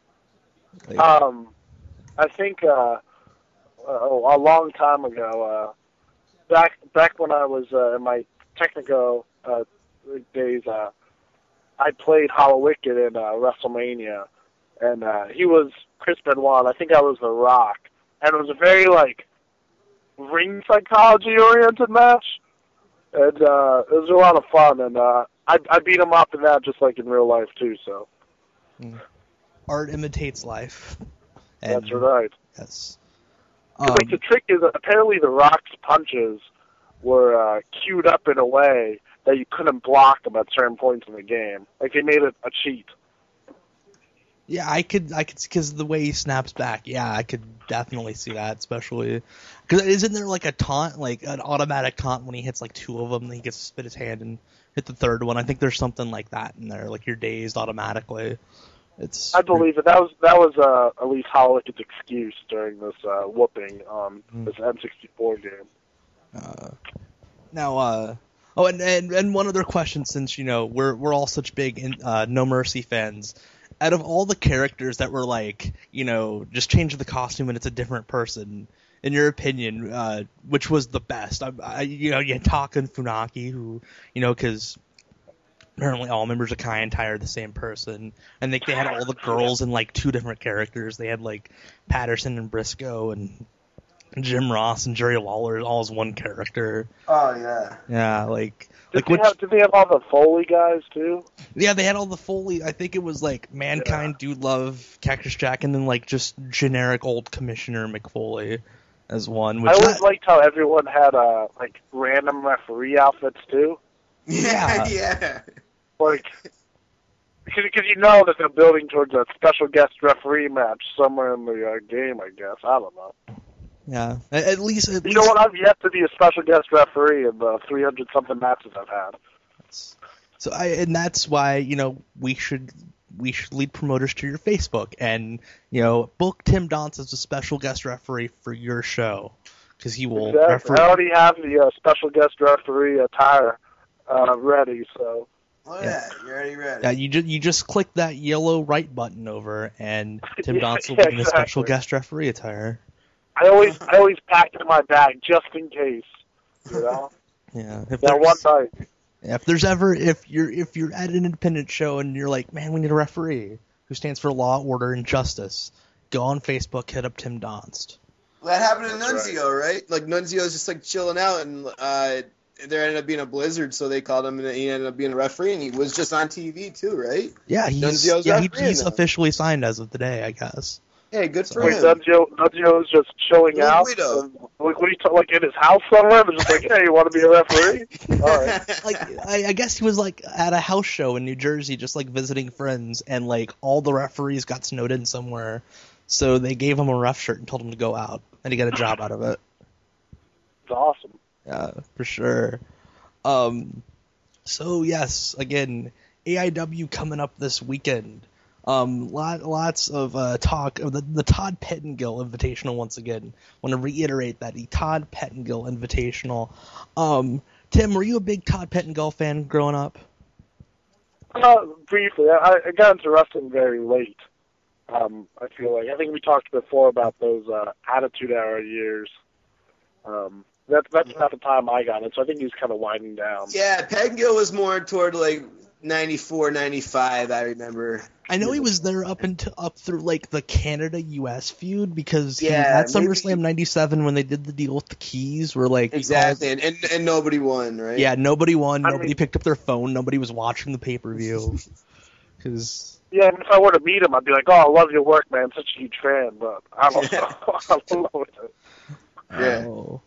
I think a long time ago, back when I was in my Technico days. I played Hollow Wicked in WrestleMania, and he was Chris Benoit, and I think I was The Rock. And it was a very, like, ring psychology-oriented match, and it was a lot of fun, and I beat him up in that just like in real life, too, so. Art imitates life. That's right. Yes. Like, the trick is apparently The Rock's punches were queued up in a way that you couldn't block them at certain points in the game. Like, they made it a cheat. Yeah, I could, because the way he snaps back, yeah, I could definitely see that, especially, because isn't there, like, a taunt, like, an automatic taunt when he hits, like, 2 of them, and he gets to spit his hand and hit the 3rd one? I think there's something like that in there, like, you're dazed automatically. I believe it. That was at least Hollow Wicked's excuse during this whooping on this N64 game. Oh, and one other question, since, you know, we're all such big No Mercy fans. Out of all the characters that were, like, you know, just change the costume and it's a different person, in your opinion, which was the best? You had Taka and Funaki, who, you know, because apparently all members of Kai and Tai are the same person. I think they had all the girls in, like, 2 different characters. They had, like, Patterson and Briscoe and Jim Ross and Jerry Lawler all as one character. Oh, yeah. Yeah, Did they have all the Foley guys, too? Yeah, they had all the Foley. I think it was, like, Mankind, Dude Love, Cactus Jack, and then, like, just generic old Commissioner McFoley as one. I always liked how everyone had, like, random referee outfits, too. Yeah, yeah. Like, because you know that they're building towards a special guest referee match somewhere in the game, I guess. I don't know. Yeah, at least. You know what? I've yet to be a special guest referee in the 300-something matches I've had. And that's why, you know, we should lead promoters to your Facebook and, you know, book Tim Donst as a special guest referee for your show, because he will. Exactly. I already have the special guest referee attire ready, so. Oh yeah, you're already ready. Yeah, you just click that yellow right button over, and Tim Donst will be in the special guest referee attire. I always pack it in my bag just in case, you know. Yeah. That one night. Yeah, if you're at an independent show and you're like, man, we need a referee who stands for law, order, and justice, go on Facebook, hit up Tim Donst. Well, that happened to Nunzio, right? Like Nunzio's just like chilling out, and there ended up being a blizzard, so they called him, and he ended up being a referee, and he was just on TV too, right? Yeah, he's officially signed as of today, I guess. Hey, good for him. Nunzio's just chilling out. What do you talk, like in his house somewhere? They're just like, hey, you want to be a referee? All right. Like, I guess he was like at a house show in New Jersey, just like visiting friends, and like all the referees got snowed in somewhere, so they gave him a ref shirt and told him to go out, and he got a job out of it. It's awesome. Yeah, for sure. So yes, again, AIW coming up this weekend. Lots of talk of the Todd Pettengill Invitational once again. Want to reiterate that the Todd Pettengill Invitational. Tim, were you a big Todd Pettengill fan growing up? Briefly. I got into wrestling very late. I feel like I think we talked before about those Attitude Era years. That's about the time I got it, so I think he's kind of winding down. Yeah, Pettengill was more toward like 94, 95, I remember. I know he was there up through like the Canada-US feud because he had SummerSlam 97 when they did the deal with the keys where like exactly and nobody won, right? Yeah, nobody won. Nobody picked up their phone. Nobody was watching the pay-per-view. Yeah, and if I were to meet him, I'd be like, "Oh, I love your work, man. I'm such a huge fan." But I don't know. I don't know. Yeah.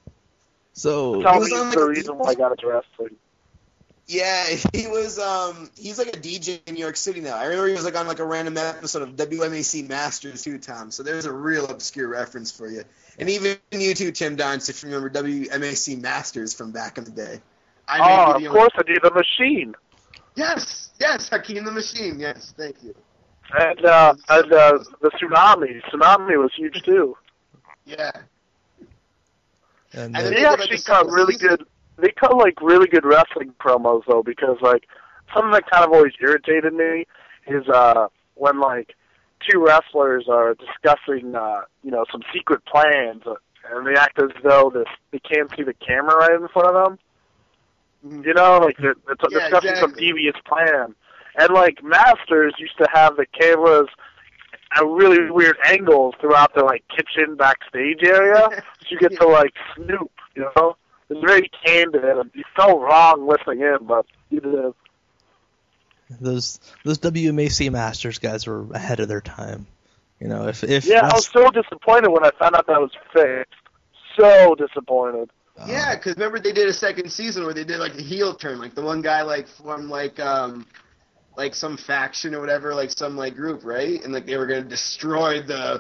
So tell me the reason why I got into wrestling. Yeah, he was he's like a DJ in New York City now. I remember he was like on like a random episode of WMAC Masters too, Tom. So there's a real obscure reference for you. And even you too, Tim Donst, if you remember WMAC Masters from back in the day. Of course I do. The Machine. Yes, Hakeem the Machine. Yes, thank you. And the Tsunami. Tsunami was huge too. Yeah. And they actually cut really good. They cut like really good wrestling promos though, because like something that kind of always irritated me is when like two wrestlers are discussing some secret plans and they act as though they can't see the camera right in front of them. You know, like they're discussing some devious plan. And like Masters used to have the cameras at really weird angles throughout the like kitchen backstage area, so you get to like snoop. You know, it's very candid, and you felt wrong listening in, but you did. Those WMAC Masters guys were ahead of their time. You know, if I was so disappointed when I found out that was fixed. So disappointed. Yeah, because remember they did a second season where they did like a heel turn, like the one guy like formed like some faction or whatever, like some like group, right? And like they were gonna destroy the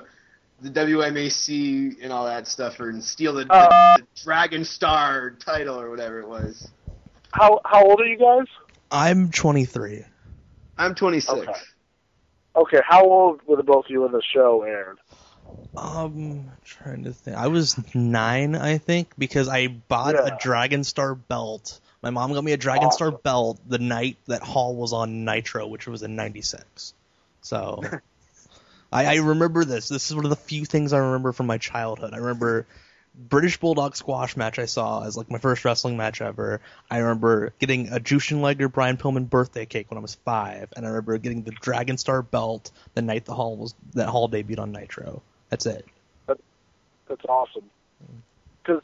WMAC and all that stuff, and steal the Dragon Star title or whatever it was. How old are you guys? I'm 23. I'm 26. Okay, how old were the both of you when the show aired? Trying to think. I was 9, I think, because I bought a Dragon Star belt. My mom got me a Dragon Star belt the night that Hall was on Nitro, which was in 96. So I remember this. This is one of the few things I remember from my childhood. I remember British Bulldog squash match I saw as like my first wrestling match ever. I remember getting a Jushin Liger Brian Pillman birthday cake when I was 5, and I remember getting the Dragon Star belt the night that Hall debuted on Nitro. That's it. That's awesome. Because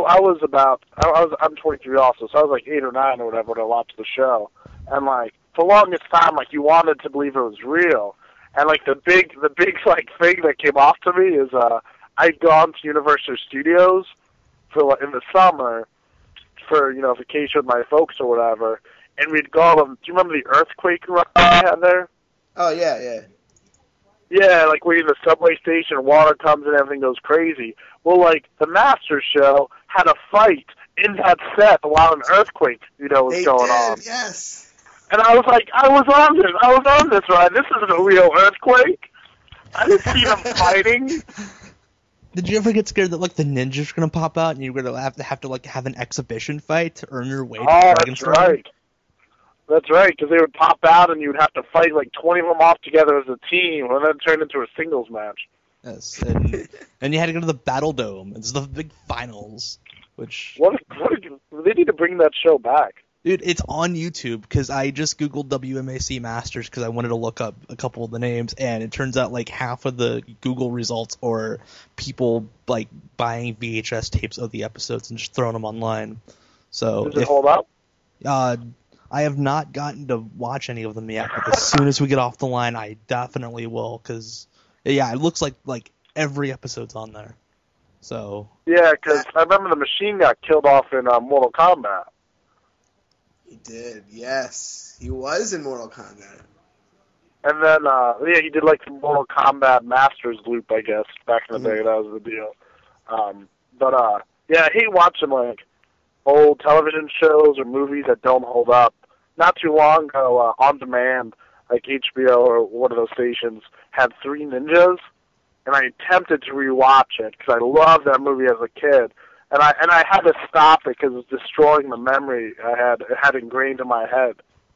I'm 23 also, so I was like 8 or 9 or whatever when I watched the show, and like for the longest time, like you wanted to believe it was real, and like the big like thing that came off to me is I'd gone to Universal Studios in the summer for vacation with my folks or whatever, and we'd gone. Do you remember the earthquake run we had there? Oh yeah. Yeah, like we're in the subway station, water comes and everything goes crazy. Well, like the Masters show had a fight in that set while an earthquake, was going on. Yes. And I was like, I was on this ride. This isn't a real earthquake. I didn't see them fighting. Did you ever get scared that like the ninjas were gonna pop out and you were gonna have to like have an exhibition fight to earn your way to Dragon Star? Right. That's right, because they would pop out and you'd have to fight like 20 of them off together as a team, and then turn into a singles match. Yes, and you had to go to the Battle Dome. It's the big finals, which... They need to bring that show back. Dude, it's on YouTube, because I just Googled WMAC Masters because I wanted to look up a couple of the names, and it turns out like half of the Google results are people like buying VHS tapes of the episodes and just throwing them online. So does it hold up? I have not gotten to watch any of them yet, but as soon as we get off the line, I definitely will, because, it looks like every episode's on there. So yeah, because I remember the Machine got killed off in Mortal Kombat. He did, yes. He was in Mortal Kombat. And then, he did like the Mortal Kombat Masters loop, I guess, back in the day. That was the deal. I hate watching like old television shows or movies that don't hold up. Not too long ago, On Demand, like HBO or one of those stations had Three Ninjas, and I attempted to rewatch it because I loved that movie as a kid, and I had to stop it because it was destroying the memory it had ingrained in my head.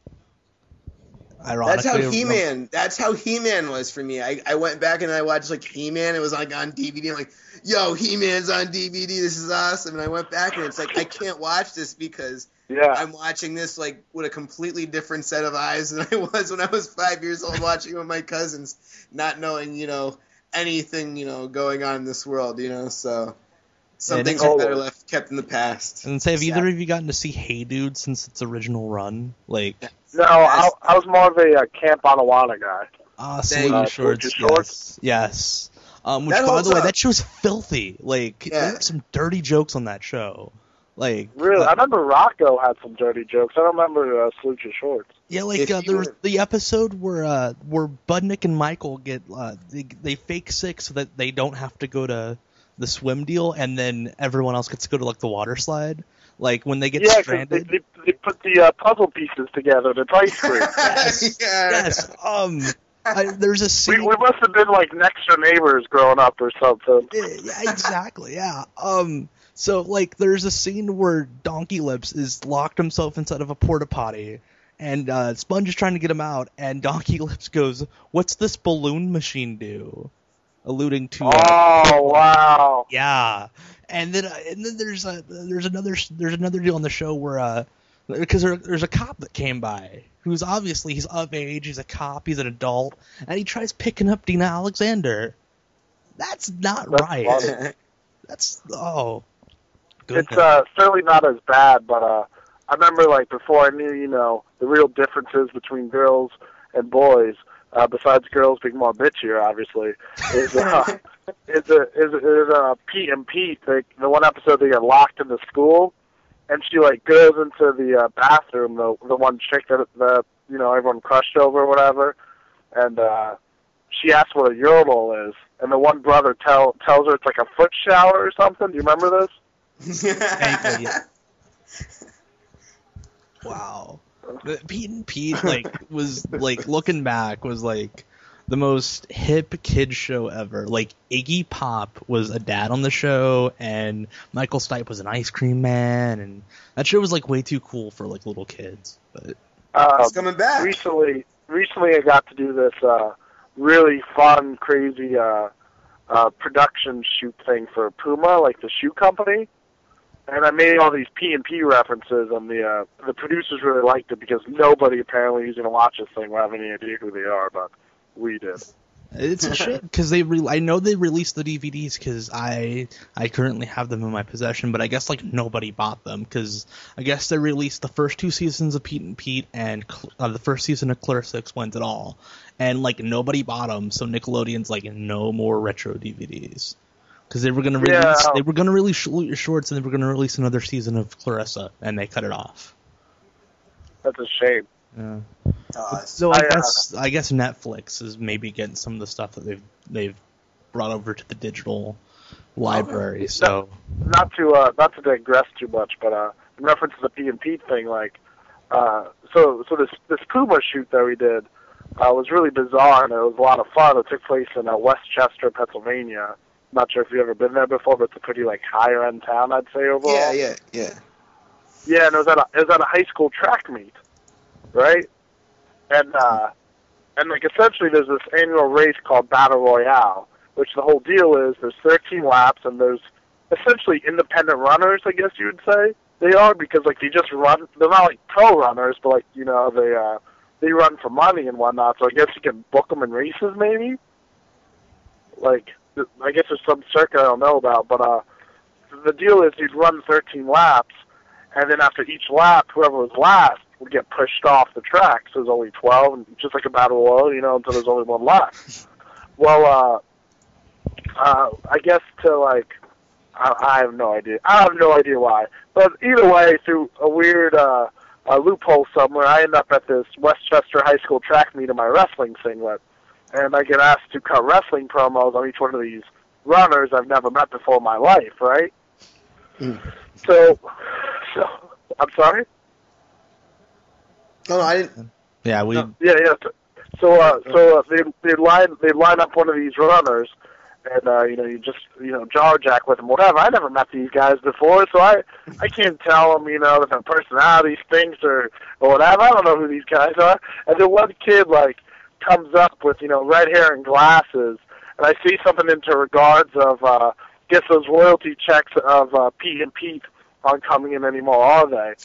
That's how He-Man was for me. I went back and I watched like He-Man. It was like on DVD. I'm like, yo, He-Man's on DVD. This is awesome. And I went back and it's like I can't watch this because I'm watching this like with a completely different set of eyes than I was when I was 5 years old watching it with my cousins, not knowing anything going on in this world. So some things are better kept in the past. And say, have either of you gotten to see Hey Dude since its original run? Like. No, I was more of a Camp Anawana guy. Salute Shorts. Yes. Which, by the way, that show's filthy. Like, there were some dirty jokes on that show. Like, really? I remember Rocco had some dirty jokes. I don't remember Salute Your Shorts. Yeah, like, there was the episode where Budnick and Michael get, they fake sick so that they don't have to go to the swim deal, and then everyone else gets to go to, like, the water slide. Like, when they get stranded. They put the puzzle pieces together to ice cream. Yes. There's a scene. We must have been like next door neighbors growing up or something. Yeah, exactly. Yeah. So like, there's a scene where Donkey Lips is locked himself inside of a porta potty, and Sponge is trying to get him out, and Donkey Lips goes, "What's this balloon machine do?" Alluding to. Oh wow. Yeah. And then there's another deal on the show where because there's a cop that came by who's obviously he's of age, he's a cop, he's an adult, and he tries picking up Dina Alexander. That's not right. Funny. That's It's certainly not as bad, but I remember like before I knew the real differences between girls and boys. Besides girls being more bitchier, obviously, is Pete and Pete. The one episode they get locked in the school, and she like goes into the bathroom, the one chick that everyone crushed over or whatever, and she asks what a urinal is, and the one brother tells her it's like a foot shower or something. Do you remember this? Yeah. Wow. Pete and Pete was looking back was like the most hip kid show ever. Like Iggy Pop was a dad on the show, and Michael Stipe was an ice cream man, and that show was like way too cool for like little kids. But it's coming back. Recently I got to do this really fun, crazy production shoot thing for Puma, like the shoe company. And I made all these P&P references, and the producers really liked it because nobody apparently who's going to watch this thing will have any idea who they are, but we did. It's a shame because I know they released the DVDs because I currently have them in my possession, but I guess like nobody bought them because I guess they released the first 2 seasons of Pete and Pete and the first season of Clarissa Explains It All, and like nobody bought them, so Nickelodeon's like no more retro DVDs. Because they were going to release Salute Your Shorts, and they were going to release another season of Clarissa, and they cut it off. That's a shame. Yeah. So I guess Netflix is maybe getting some of the stuff that they've brought over to the digital library. So not to digress too much, but in reference to the P&P thing, like so this Puma shoot that we did was really bizarre, and it was a lot of fun. It took place in Westchester, Pennsylvania. Not sure if you've ever been there before, but it's a pretty like higher end town, I'd say overall. Yeah. Yeah, and it was at a high school track meet, right? And like essentially there's this annual race called Battle Royale, which the whole deal is there's 13 laps and there's essentially independent runners, I guess you would say they are, because like they just run. They're not like pro runners, but like they run for money and whatnot. So I guess you can book them in races maybe. Like. I guess there's some circuit I don't know about, but the deal is you'd run 13 laps, and then after each lap, whoever was last would get pushed off the track. So there's only 12, and just like a battle royal, until there's only one left. Well, I guess to like, I have no idea. I have no idea why. But either way, through a weird loophole somewhere, I end up at this Westchester High School track meet in my wrestling singlet. And I get asked to cut wrestling promos on each one of these runners I've never met before in my life, right? So I'm sorry? No, I didn't. Yeah, we. Yeah. So they'd line up one of these runners, and you just jar jack with them, whatever. I never met these guys before, so I can't tell them that their personality stinks or whatever. I don't know who these guys are. And then one kid comes up with red hair and glasses, and I see something into regards of guess those royalty checks of Pete and Pete aren't coming in anymore, are they?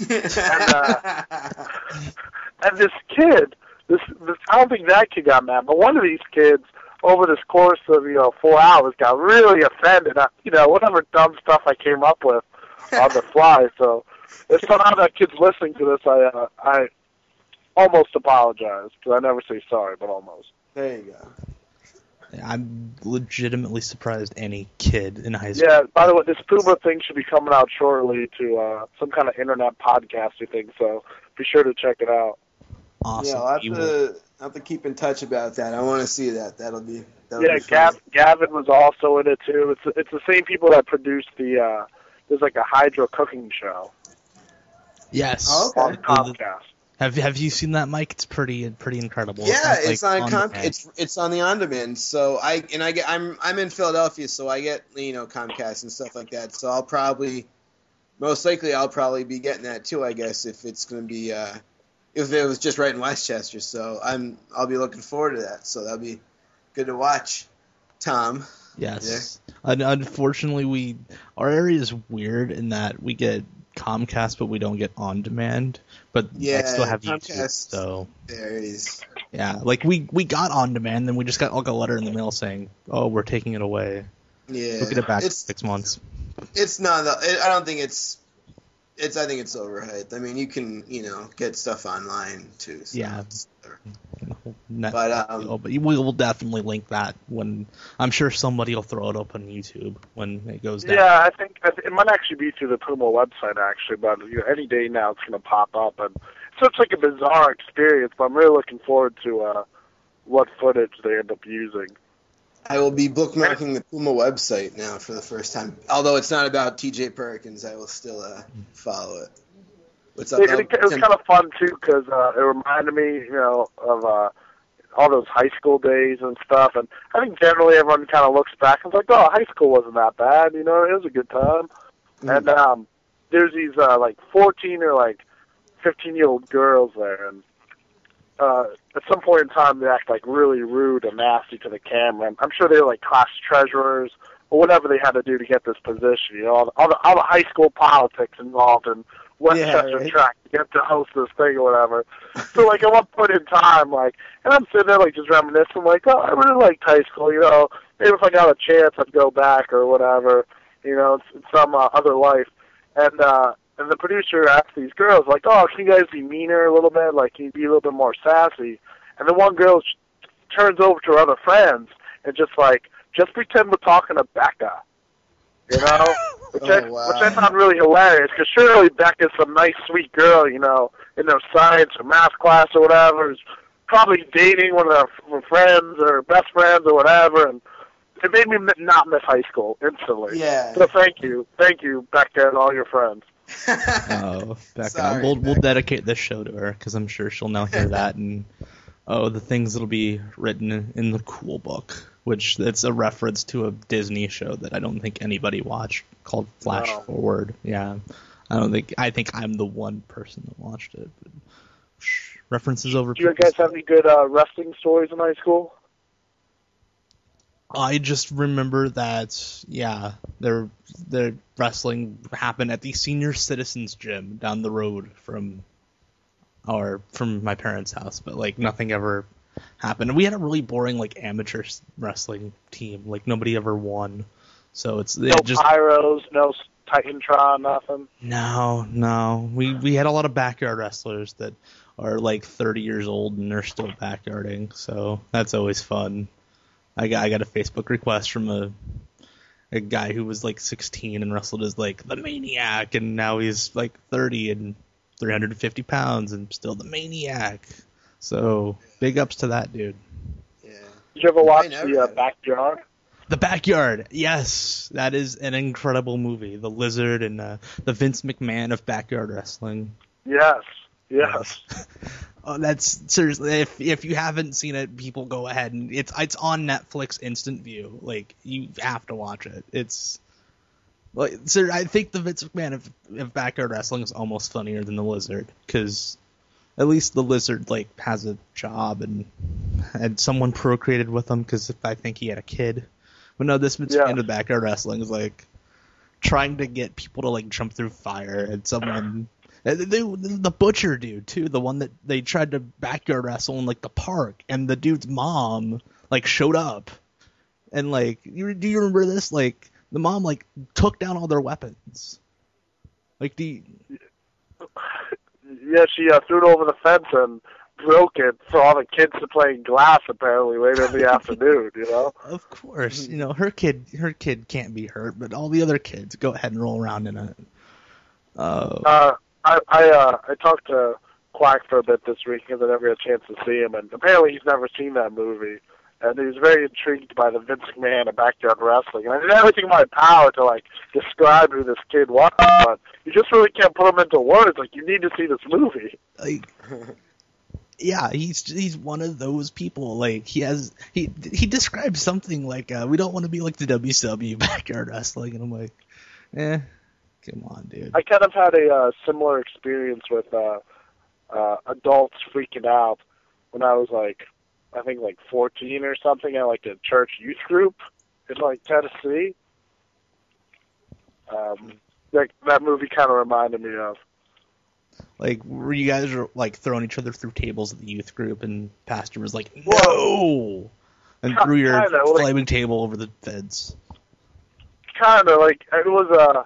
And this kid, this I don't think that kid got mad, but one of these kids over this course of 4 hours got really offended at whatever dumb stuff I came up with on the fly. So if somehow that kid's listening to this, I almost apologize, because I never say sorry, but almost. There you go. I'm legitimately surprised any kid in high school. Yeah, by the way, this Puma thing should be coming out shortly to some kind of internet podcasting thing, so be sure to check it out. Awesome. Yeah, I'll have to keep in touch about that. I want to see that. That'll be Gavin was also in it, too. It's the same people that produced the, there's a hydro cooking show. Yes. Oh, okay. On Comcast. Have you seen that, Mike? It's pretty incredible. Yeah, it's on the on-demand. So I'm in Philadelphia, so I get Comcast and stuff like that. So most likely I'll be getting that too. I guess if it's going to be if it was just right in Westchester. So I'll be looking forward to that. So that'll be good to watch. Tom. Yes. Unfortunately, our area is weird in that we get Comcast, but we don't get on demand. But I still have Comcast, YouTube, so there it is. Yeah, we got on demand, then we just got a letter in the mail saying, "Oh, we're taking it away." Yeah, we'll get it back in 6 months. It's not. I don't think it's. I think it's overhyped. I mean, you can get stuff online too. So yeah. But we will definitely link that when I'm sure somebody will throw it up on YouTube when it goes down. Yeah, I think it might actually be through the Puma website actually, but any day now it's going to pop up, and so it's a bizarre experience. But I'm really looking forward to what footage they end up using. I will be bookmarking the Puma website now for the first time. Although it's not about T.J. Perkins, I will still follow it. What's up? It was kind of fun too because it reminded me, of all those high school days and stuff. And I think generally everyone kind of looks back and is like, "Oh, high school wasn't that bad. It was a good time." Mm-hmm. And there's these 14 or 15-year-old girls there, and at some point in time they act really rude and nasty to the camera. And I'm sure they were class treasurers or whatever they had to do to get this position. All the high school politics involved in Westchester track to get to host this thing or whatever. So at one point in time, and I'm sitting there just reminiscing, oh, I really liked high school. Maybe if I got a chance, I'd go back or whatever. In some other life. And the producer asked these girls, oh, can you guys be meaner a little bit? Can you be a little bit more sassy? And then one girl turns over to her other friends and just pretend we're talking to Becca. Which I found really hilarious, because surely Becca's some nice, sweet girl, in their science or math class or whatever, who's probably dating one of her friends or best friends or whatever, and it made me not miss high school instantly. Yeah. So thank you, Becca and all your friends. Oh, Becca, we'll dedicate this show to her, because I'm sure she'll now hear that, and the things that'll be written in the cool book, which it's a reference to a Disney show that I don't think anybody watched called Flash Forward. Yeah, I think I'm the one person that watched it. But, references over. Do you guys have any good wrestling stories in high school? I just remember that, the wrestling happened at the Senior Citizens Gym down the road from my parents' house, but nothing ever happened. And we had a really boring amateur wrestling team. Nobody ever won. So no Pyros, no Titantron, nothing. No. We had a lot of backyard wrestlers that are 30 years old and they're still backyarding. So that's always fun. I got a Facebook request from a guy who was 16 and wrestled as the Maniac, and now he's 30 and 350 pounds and still the Maniac. So big ups to that dude. Yeah. Did you ever watch the Backyard? The Backyard, yes, that is an incredible movie. The Lizard and the Vince McMahon of backyard wrestling. Yes. Oh, that's seriously. If you haven't seen it, people go ahead and it's on Netflix Instant View. Like, you have to watch it. It's like, sir, I think the Vince McMahon of backyard wrestling is almost funnier than the Lizard, because at least the Lizard like has a job and someone procreated with him, because I think he had a kid. But no, this Vince McMahon of backyard wrestling is like trying to get people to like jump through fire, and someone. The butcher dude too, the one that they tried to backyard wrestle in like the park, and the dude's mom like showed up, and like do you remember this? Like the mom like took down all their weapons. Like she threw it over the fence and broke it for all the kids to play glass apparently later in the afternoon. You know. Of course, you know her kid can't be hurt, but all the other kids go ahead and roll around in it. I talked to Quack for a bit this week because I never had a chance to see him, and apparently he's never seen that movie, and he was very intrigued by the Vince McMahon of backyard wrestling. And I did everything in my power to like describe who this kid was, but you just really can't put him into words. Like, you need to see this movie. Like, yeah, he's one of those people. Like, he describes something like we don't want to be like the WCW backyard wrestling, and I'm like, come on, dude. I kind of had a similar experience with adults freaking out when I was like, I think like 14 or something, at like a church youth group in like Tennessee. That movie kind of reminded me of. Like, were you guys like throwing each other through tables at the youth group, and pastor was like, "No," and threw your flaming table over the fence? Kind of like it was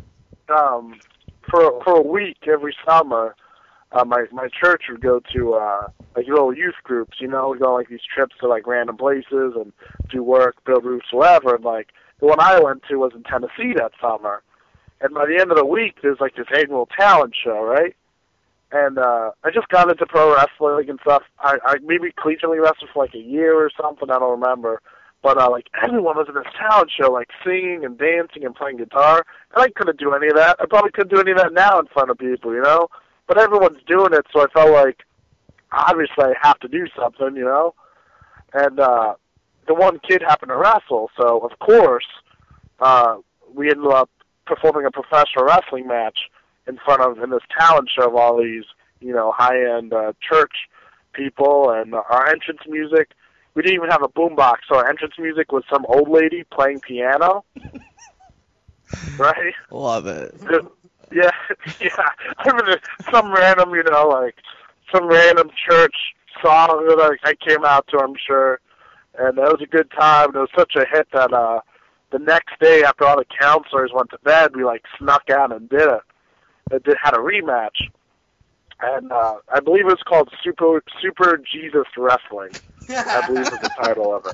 for a week every summer. My church would go to like little youth groups, you know, we'd go on like these trips to like random places and do work, build roofs, whatever. And like the one I went to was in Tennessee that summer. And by the end of the week, there's like this annual talent show, right? And I just got into pro wrestling and stuff. I maybe collegiately wrestled for like a year or something, I don't remember. But like everyone was in this talent show, like singing and dancing and playing guitar. And I couldn't do any of that. I probably couldn't do any of that now in front of people, you know? But everyone's doing it, so I felt like obviously I have to do something, you know? And the one kid happened to wrestle, so of course we ended up performing a professional wrestling match in this talent show of all these, you know, high-end church people, and our entrance music, we didn't even have a boombox, so our entrance music was some old lady playing piano. Right? Love it. Yeah. I remember some random, you know, like, some random church song that I came out to, I'm sure, and it was a good time. It was such a hit that the next day after all the counselors went to bed, we, like, snuck out and did it. It had a rematch. And I believe it was called Super Jesus Wrestling. I believe is the title of it.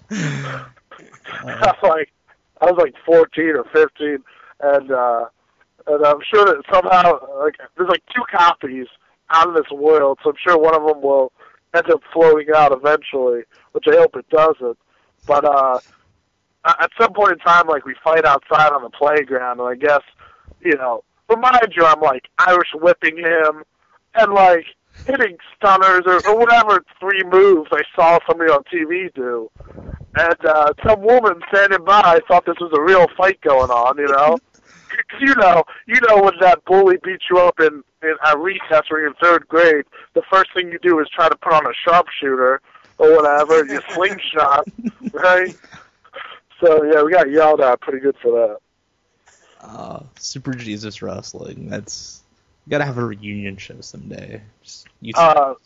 I was like 14 or 15, and I'm sure that somehow like there's like 2 copies out of this world, so I'm sure one of them will end up floating out eventually, which I hope it doesn't. But at some point in time, like, we fight outside on the playground, and I guess, you know, remind you, I'm like Irish whipping him and like hitting stunners or whatever 3 moves I saw somebody on TV do. And some woman standing by thought this was a real fight going on, you know? Cause you know when that bully beats you up in a recess or you're in 3rd grade, the first thing you do is try to put on a sharpshooter or whatever, and you slingshot, right? So, yeah, we got yelled at pretty good for that. Super Jesus Wrestling, that's... You gotta have a reunion show someday. Not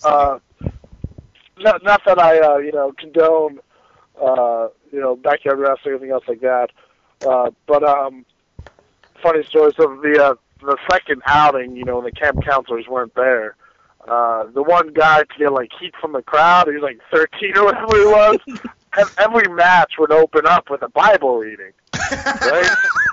that I, you know, condone, you know, backyard wrestling or anything else like that. But funny story. So the second outing, you know, when the camp counselors weren't there, the one guy to get like heat from the crowd, he was like 13 or whatever he was. And every match would open up with a Bible reading, right?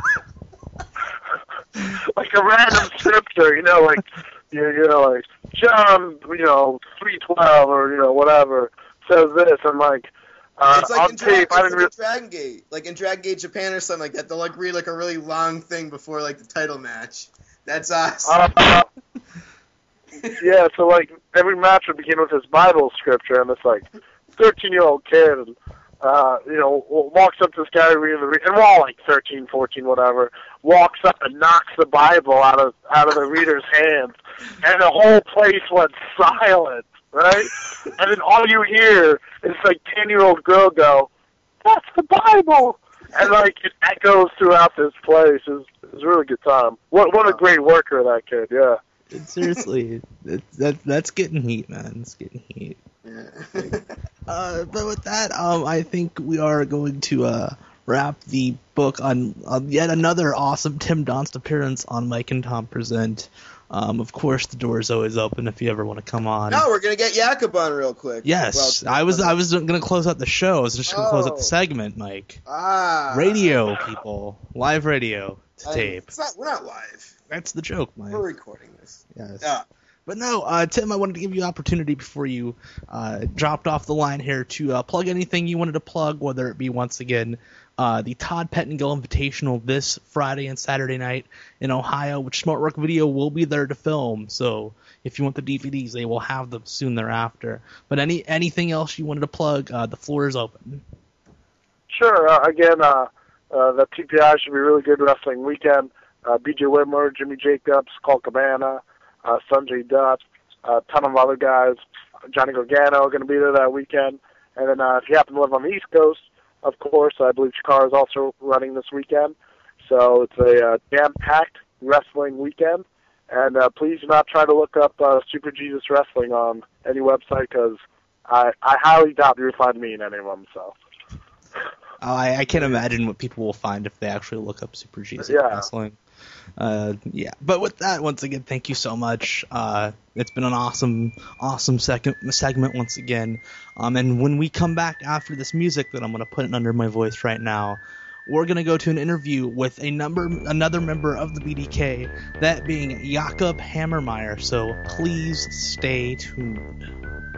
Like a random scripture, you know, like you know, like John, you know, 3:12 or you know whatever says this, and like it's like on in tape, I didn't Dragon Gate, like in Dragon Gate Japan or something like that. They'll like read like a really long thing before like the title match. That's awesome. Yeah, so like every match would begin with this Bible scripture, and this like 13-year-old kid, walks up to this guy reading and we're all like 13, 14, whatever, walks up and knocks the Bible out of the reader's hands, and the whole place went silent, right? And then all you hear is like 10-year-old girl go, "That's the Bible," and like it echoes throughout this place. It was a really good time. What a great worker that kid, yeah. Seriously, that's getting heat, man. It's getting heat. But with that, I think we are going to wrap the book on yet another awesome Tim Donst appearance on Mike and Tom Present. Of course, the door is always open if you ever want to come on. No, we're gonna get Jakob on real quick. Yes, I was gonna close out the show. I was just gonna close out the segment, Mike. Radio people, live radio to tape. We're not live. That's the joke, Mike. We're recording this. Yes. But no, Tim, I wanted to give you the opportunity before you dropped off the line here to plug anything you wanted to plug, whether it be, once again, the Todd Pettengill Invitational this Friday and Saturday night in Ohio, which Smart Work Video will be there to film. So if you want the DVDs, they will have them soon thereafter. But anything else you wanted to plug, the floor is open. Sure. Again, the TPI should be a really good wrestling weekend. BJ Whitmer, Jimmy Jacobs, Colt Cabana, Sanjay Dutt, a ton of other guys. Johnny Gargano are going to be there that weekend. And then if you happen to live on the East Coast, of course, I believe Chikara is also running this weekend. So it's a jam-packed wrestling weekend. And please do not try to look up Super Jesus Wrestling on any website, because I highly doubt you'll find me in any of them. So. I can't imagine what people will find if they actually look up Super Jesus Wrestling. But with that, once again, thank you so much. It's been an awesome segment once again. And when we come back after this music that I'm going to put under my voice right now, we're going to go to an interview with another member of the BDK, that being Jakob Hammermeyer. So please stay tuned.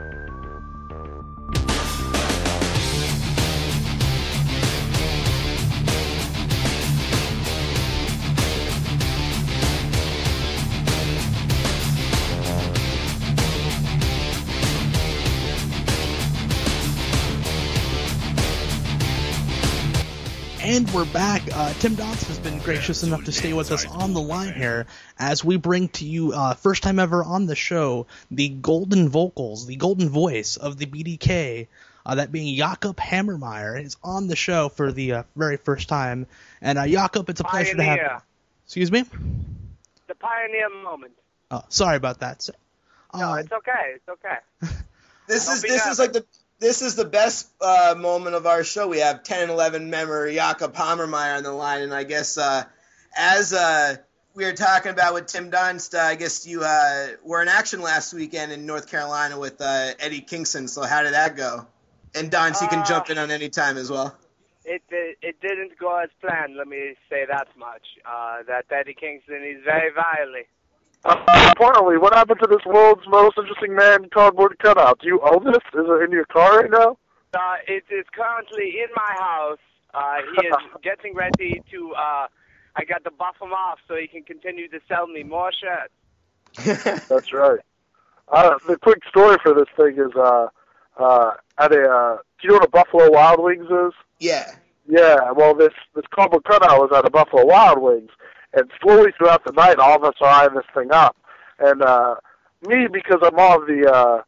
And we're back. Tim Donst has been gracious enough to stay with us on the line here as we bring to you, first time ever on the show, the golden vocals, the golden voice of the BDK, that being Jakob Hammermeyer, is on the show for the very first time. And Jakob, it's a pleasure to have you. Excuse me? The pioneer moment. Oh, sorry about that. No, it's okay. It's okay. This is the best moment of our show. We have 10 and 11 member Jakob Hammermeyer on the line, and I guess as we were talking about with Tim Donst, I guess you were in action last weekend in North Carolina with Eddie Kingston. So how did that go? And Donst, you can jump in on any time as well. It didn't go as planned. Let me say that much. That Eddie Kingston is very wily. Importantly, what happened to this world's most interesting man cardboard cutout? Do you own this? Is it in your car right now? It is currently in my house. He is getting ready to, I got to buff him off so he can continue to sell me more shirts. That's right. The quick story for this thing is, do you know what a Buffalo Wild Wings is? Yeah. Yeah, well, this cardboard cutout was at a Buffalo Wild Wings. And slowly throughout the night, all of us are eyeing this thing up. And me, because I'm all of the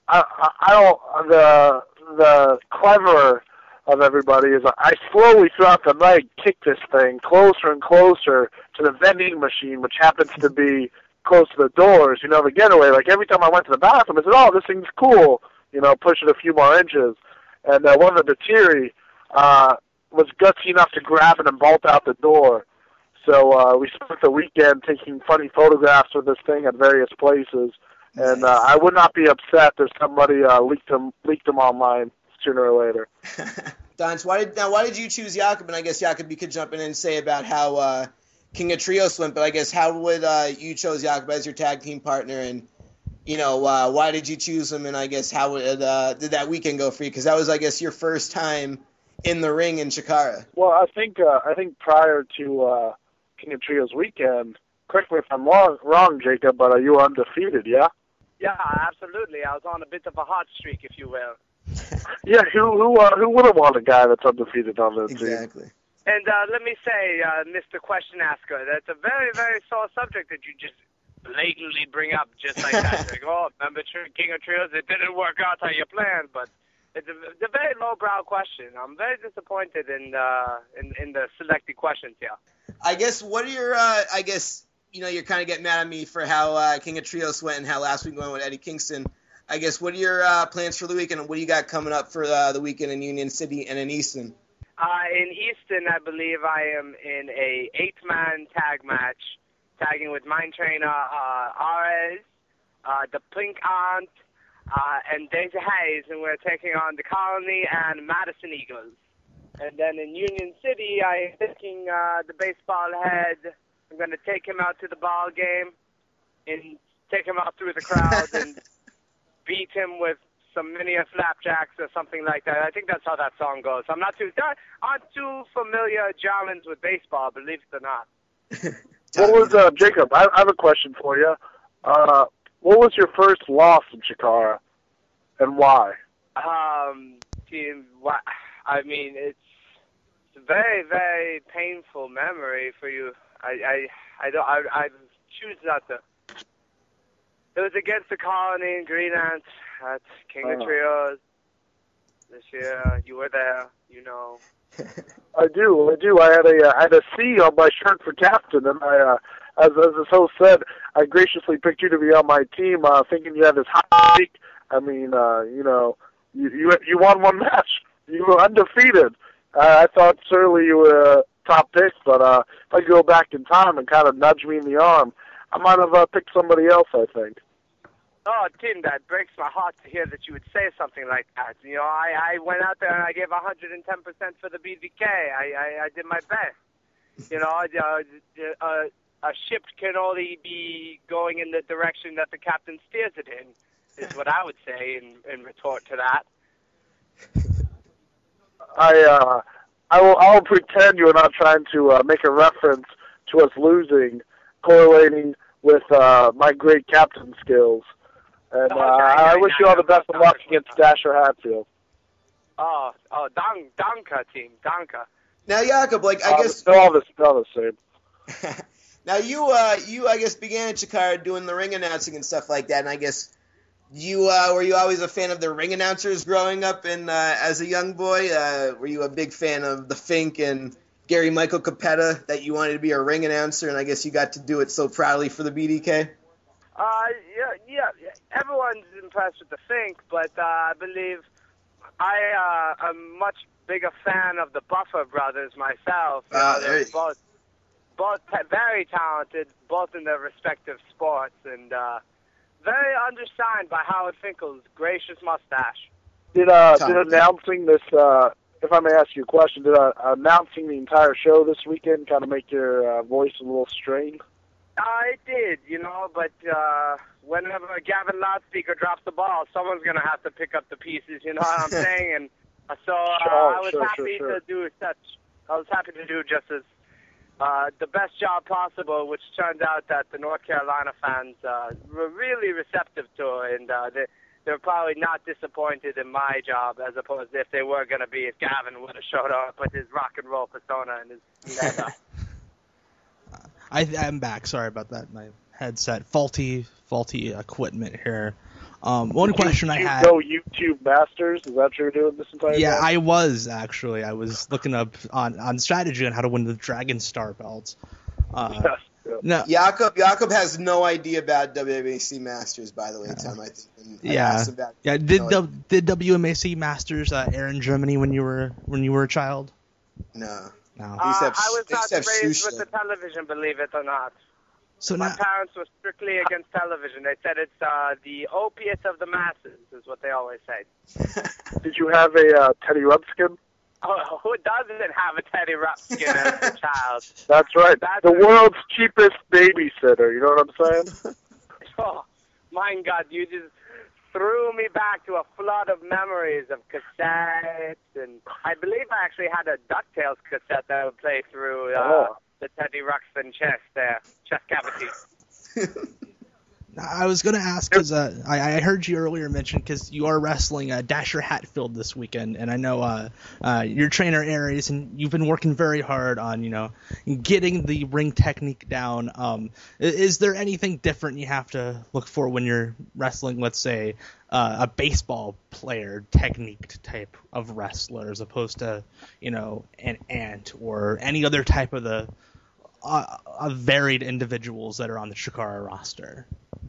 the cleverer of everybody, is I slowly throughout the night kick this thing closer and closer to the vending machine, which happens to be close to the doors. You know, the getaway. Like every time I went to the bathroom, I said, "Oh, this thing's cool." You know, push it a few more inches. And one of the Batiri was gutsy enough to grab it and bolt out the door. So we spent the weekend taking funny photographs of this thing at various places, and I would not be upset if somebody leaked them online sooner or later. Donst, why did you choose Jakob? And I guess Jakob, you could jump in and say about how King of Trios went, but I guess how would you chose Jakob as your tag team partner, and why did you choose him? And I guess how did that weekend go for you? Because that was, I guess, your first time in the ring in Chikara. Well, I think prior to King of Trios weekend, correct me if I'm wrong, Jacob, but you were undefeated, yeah? Yeah, absolutely. I was on a bit of a hot streak, if you will. Yeah, who wouldn't want a guy that's undefeated on the team? Exactly. And let me say, Mr. Question Asker, that's a very, very sore subject that you just blatantly bring up just like that. Like, oh, remember King of Trios? It didn't work out how you planned, but it's a very lowbrow question. I'm very disappointed in the selected questions here. I guess what are your I guess you're kind of getting mad at me for how King of Trios went and how last week went with Eddie Kingston. I guess what are your plans for the weekend? What do you got coming up for the weekend in Union City and in Easton? In Easton, I believe I am in a 8-man tag match, tagging with Mind Trainer Ares, the Pink Aunt, and Deja Hayes, and we're taking on the Colony and Madison Eagles. And then in Union City, I am taking the baseball head. I'm going to take him out to the ball game and take him out through the crowd and beat him with some mini flapjacks or something like that. I think that's how that song goes. I'm not too familiar, Jarlins, with baseball, believe it or not. What was Jacob? I have a question for you. What was your first loss in Chikara, and why? I mean, it's a very, very painful memory for you. I choose not to. It was against the Colony and Green Ants at King of Trios this year. You were there, you know. I do. I had a C on my shirt for captain, and as the host said, I graciously picked you to be on my team, thinking you had this hot streak. I mean, you won one match. You were undefeated. I thought certainly you were top pick, but if I go back in time and kind of nudge me in the arm, I might have picked somebody else, I think. Oh, Tim, that breaks my heart to hear that you would say something like that. You know, I went out there and I gave 110% for the BVK. I did my best. You know, a ship can only be going in the direction that the captain steers it in, is what I would say in retort to that. I'll pretend you're not trying to make a reference to us losing, correlating with my great captain skills. And I wish you all the best of luck against Dasher Hatfield. Danka team, Danka. Now, Jakob, I guess they're all the same. Now, you I guess began at Chikara doing the ring announcing and stuff like that, and I guess were you always a fan of the ring announcers growing up and as a young boy? Were you a big fan of the Fink and Gary Michael Capetta that you wanted to be a ring announcer, and I guess you got to do it so proudly for the BDK? Yeah. Everyone's impressed with the Fink, but I believe I am much bigger fan of the Buffer brothers myself. They're both very talented, both in their respective sports, and very undersigned by Howard Finkel's gracious mustache. Did announcing this, if I may ask you a question, did announcing the entire show this weekend kind of make your voice a little strained? It did, but whenever Gavin Loudspeaker drops the ball, someone's going to have to pick up the pieces, you know what I'm saying? And so I was happy to do I was happy to do just as the best job possible, which turned out that the North Carolina fans were really receptive to it, and they were probably not disappointed in my job, as opposed to if they were going to be if Gavin would have showed up with his rock and roll persona and his leather. I'm back. Sorry about that. My headset, faulty equipment here. One question I had. YouTube Masters? Is that what you're doing this entire time? Yeah, I was actually. I was looking up on strategy on how to win the Dragon Star belts. No, Jakob has no idea about WMAC Masters, by the way. Tom, I think. Did WMAC Masters air in Germany when you were a child? No. I was not raised with the television, believe it or not. So my parents were strictly against television. They said it's the opiate of the masses, is what they always say. Did you have a Teddy Ruxpin? Oh, who doesn't have a Teddy Ruxpin as a child? That's right. The world's cheapest babysitter, you know what I'm saying? Oh, my God, you just threw me back to a flood of memories of cassettes, and I believe I actually had a DuckTales cassette that I would play through the Teddy Ruxpin chest cavity. I was going to ask because I heard you earlier mention because you are wrestling Dasher Hatfield this weekend, and I know your trainer Aries, and you've been working very hard on getting the ring technique down. Is there anything different you have to look for when you're wrestling, let's say, a baseball player technique type of wrestler as opposed to an ant or any other type of the varied individuals that are on the Chikara roster?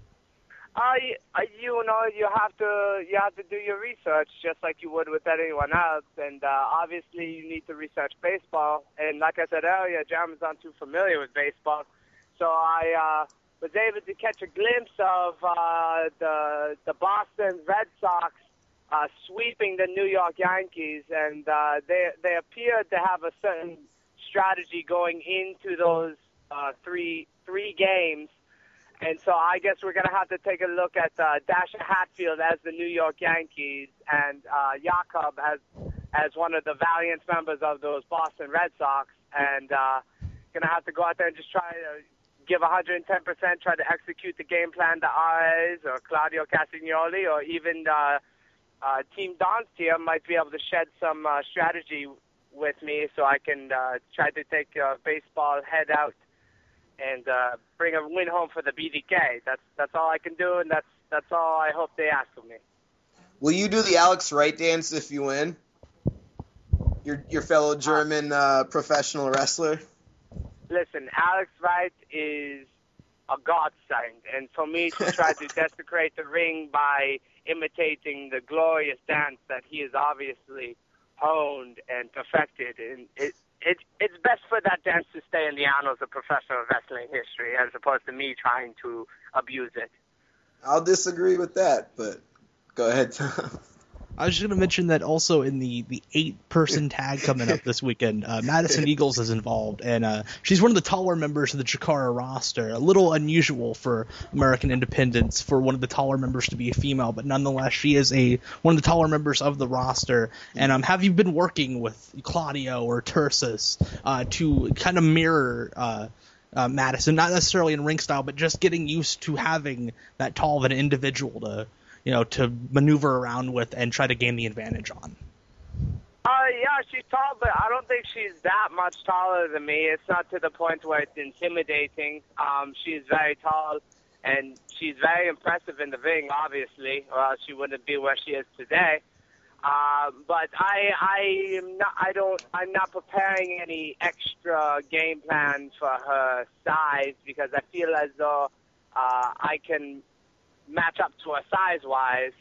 You have to do your research just like you would with anyone else, and obviously you need to research baseball. And like I said earlier, Jeremy's not too familiar with baseball, so I was able to catch a glimpse of the Boston Red Sox sweeping the New York Yankees, and they appeared to have a certain strategy going into those three games. And so I guess we're going to have to take a look at Dasher Hatfield as the New York Yankees and Jakob as one of the valiant members of those Boston Red Sox. And going to have to go out there and just try to give 110%, try to execute the game plan to Ares or Claudio Castagnoli, or even Team Don's team might be able to shed some strategy with me so I can try to take baseball head out and bring a win home for the BDK. That's all I can do, and that's all I hope they ask of me. Will you do the Alex Wright dance if you win? Your fellow German professional wrestler? Listen, Alex Wright is a godsend, and for me to try to desecrate the ring by imitating the glorious dance that he has obviously honed and perfected, and it's best for that dance to stay in the annals of professional wrestling history as opposed to me trying to abuse it. I'll disagree with that, but go ahead, Tom. I was just going to mention that also in the 8-person tag coming up this weekend, Madison Eagles is involved, and she's one of the taller members of the Chikara roster. A little unusual for American independence for one of the taller members to be a female, but nonetheless, she is one of the taller members of the roster. And have you been working with Claudio or Tursus to kind of mirror Madison, not necessarily in ring style, but just getting used to having that tall of an individual to maneuver around with and try to gain the advantage on? Yeah, she's tall, but I don't think she's that much taller than me. It's not to the point where it's intimidating. She's very tall, and she's very impressive in the ring, obviously, or else she wouldn't be where she is today. But I'm not preparing any extra game plan for her size because I feel as though I can match up to her size-wise.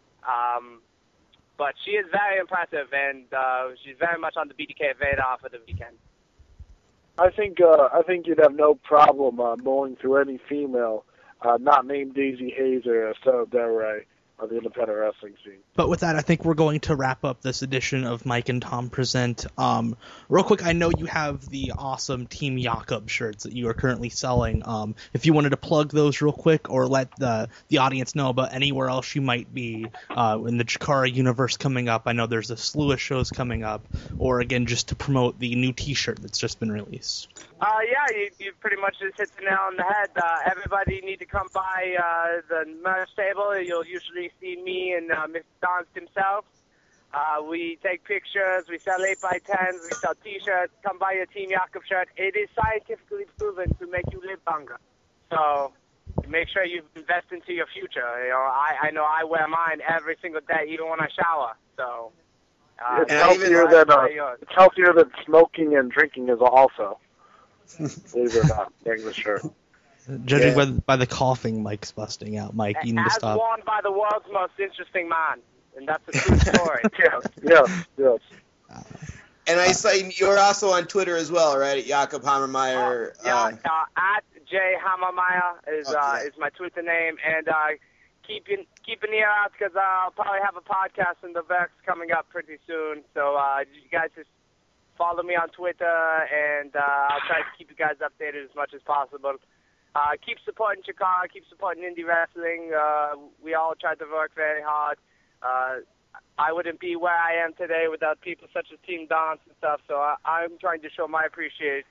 But she is very impressive, and she's very much on the BDK radar for the weekend. I think you'd have no problem bowling through any female not named Daisy Hayes or Sarah Del Rey on the independent wrestling scene. But with that, I think we're going to wrap up this edition of Mike and Tom Present. Real quick, I know you have the awesome Team Jakob shirts that you are currently selling. If you wanted to plug those real quick or let the audience know about anywhere else you might be in the Chikara universe coming up. I know there's a slew of shows coming up, or again, just to promote the new t-shirt that's just been released. Yeah, you pretty much just hit the nail on the head. Everybody need to come by the merch table. You'll usually see me and Mr. Donst himself. We take pictures. We sell 8x10s. We sell T-shirts. Come buy your Team Jakob shirt. It is scientifically proven to make you live longer. So make sure you invest into your future. I know I wear mine every single day, even when I shower. So it's healthier than smoking and drinking is also. Believe it or not, wearing the shirt. Judging by the coughing Mike's busting out, Mike, you need to stop. As worn by the world's most interesting man, and that's a true story. Yes. And I saw you're also on Twitter as well, right? At Jakob Hammermeyer. At J Hammermeyer is my Twitter name, and keep an ear out because I'll probably have a podcast in the Vex coming up pretty soon. So you guys just follow me on Twitter, and I'll try to keep you guys updated as much as possible. Keep supporting Chikara, keep supporting indie wrestling. We all tried to work very hard. I wouldn't be where I am today without people such as Team Donst and stuff, so I'm trying to show my appreciation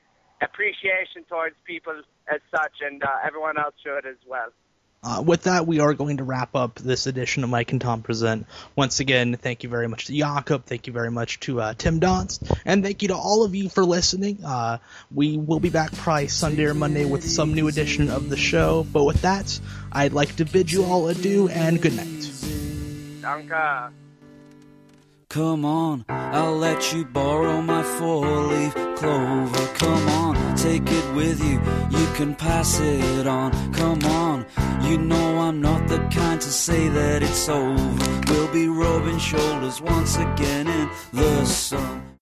appreciation towards people as such, and everyone else should as well. With that, we are going to wrap up this edition of Mike and Tom Present. Once again, thank you very much to Jakob, thank you very much to Tim Donst, and thank you to all of you for listening. We will be back probably Sunday or Monday with some new edition of the show, but with that, I'd like to bid you all adieu and good night. Danke. Come on, I'll let you borrow my four-leaf clover. Come on, take it with you, you can pass it on. Come on, you know I'm not the kind to say that it's over. We'll be rubbing shoulders once again in the sun.